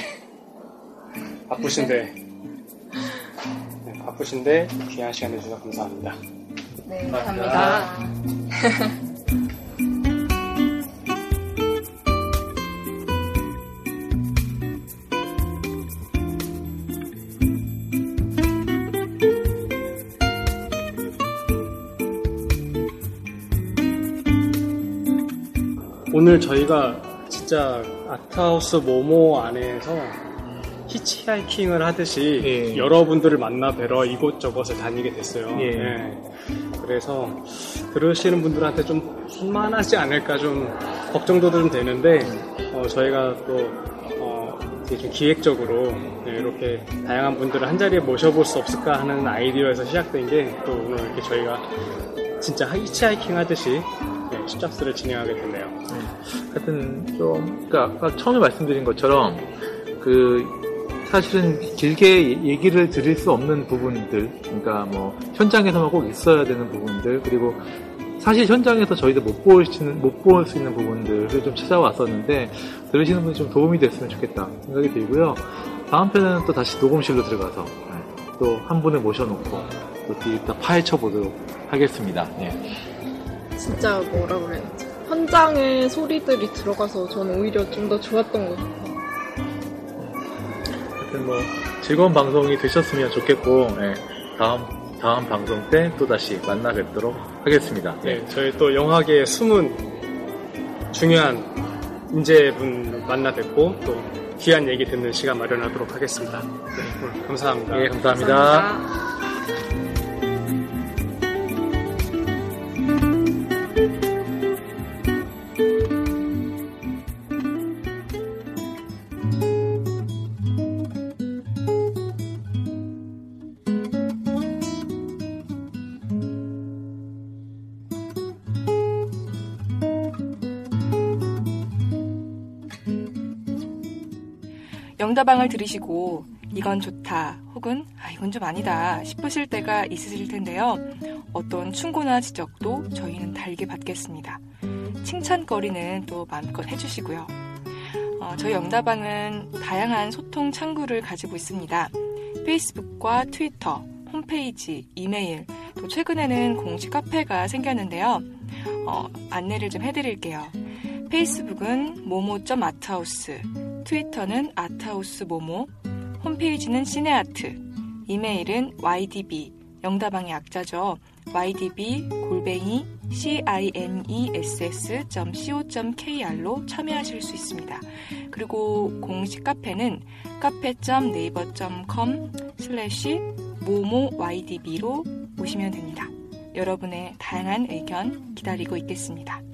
바쁘신데 귀한 시간 내주셔서 감사합니다. 네, 감사합니다. 오늘 저희가 진짜 아트하우스 모모 안에서 히치하이킹을 하듯이 예. 여러분들을 만나 뵈러 이곳저곳을 다니게 됐어요. 예. 예. 그래서 들으시는 분들한테 좀 산만하지 않을까 좀 걱정도 좀 되는데 저희가 또 되게 좀 기획적으로 이렇게 다양한 분들을 한 자리에 모셔볼 수 없을까 하는 아이디어에서 시작된 게 또 오늘 이렇게 저희가 진짜 히치하이킹 하듯이 슈잡스를 진행하게 됐네요. 하여튼 좀 그러니까 처음에 말씀드린 것처럼 사실은 길게 얘기를 드릴 수 없는 부분들, 그러니까 뭐 현장에서만 꼭 있어야 되는 부분들, 그리고 사실 현장에서 저희도 못 볼 수 있는 부분들을 좀 찾아왔었는데 들으시는 분이 좀 도움이 됐으면 좋겠다 생각이 들고요. 다음 편에는 또 다시 녹음실로 들어가서 또 한 분을 모셔놓고 또 일단 파헤쳐 보도록 하겠습니다. 예. 진짜 뭐라 그래야 되지? 현장의 소리들이 들어가서 저는 오히려 좀 더 좋았던 것 같아요. 하여튼 뭐 즐거운 방송이 되셨으면 좋겠고 다음 방송 때 또 다시 만나 뵙도록 하겠습니다. 네, 저희 또 영화계의 숨은 중요한 인재분 만나 뵙고 또 귀한 얘기 듣는 시간 마련하도록 하겠습니다. 네, 감사합니다. 네, 감사합니다. 영다방을 들으시고 이건 좋다 혹은 이건 좀 아니다 싶으실 때가 있으실 텐데요. 어떤 충고나 지적도 저희는 달게 받겠습니다. 칭찬거리는 또 마음껏 해주시고요. 저희 영다방은 다양한 소통 창구를 가지고 있습니다. 페이스북과 트위터, 홈페이지, 이메일, 또 최근에는 공식 카페가 생겼는데요. 안내를 좀 해드릴게요. 페이스북은 모모.아트하우스, 트위터는 아트하우스 모모, 홈페이지는 시네아트, 이메일은 ydb, 영다방의 약자죠. ydb@cimess.co.kr로 참여하실 수 있습니다. 그리고 공식 카페는 카페.naver.com/momoydb로 오시면 됩니다. 여러분의 다양한 의견 기다리고 있겠습니다.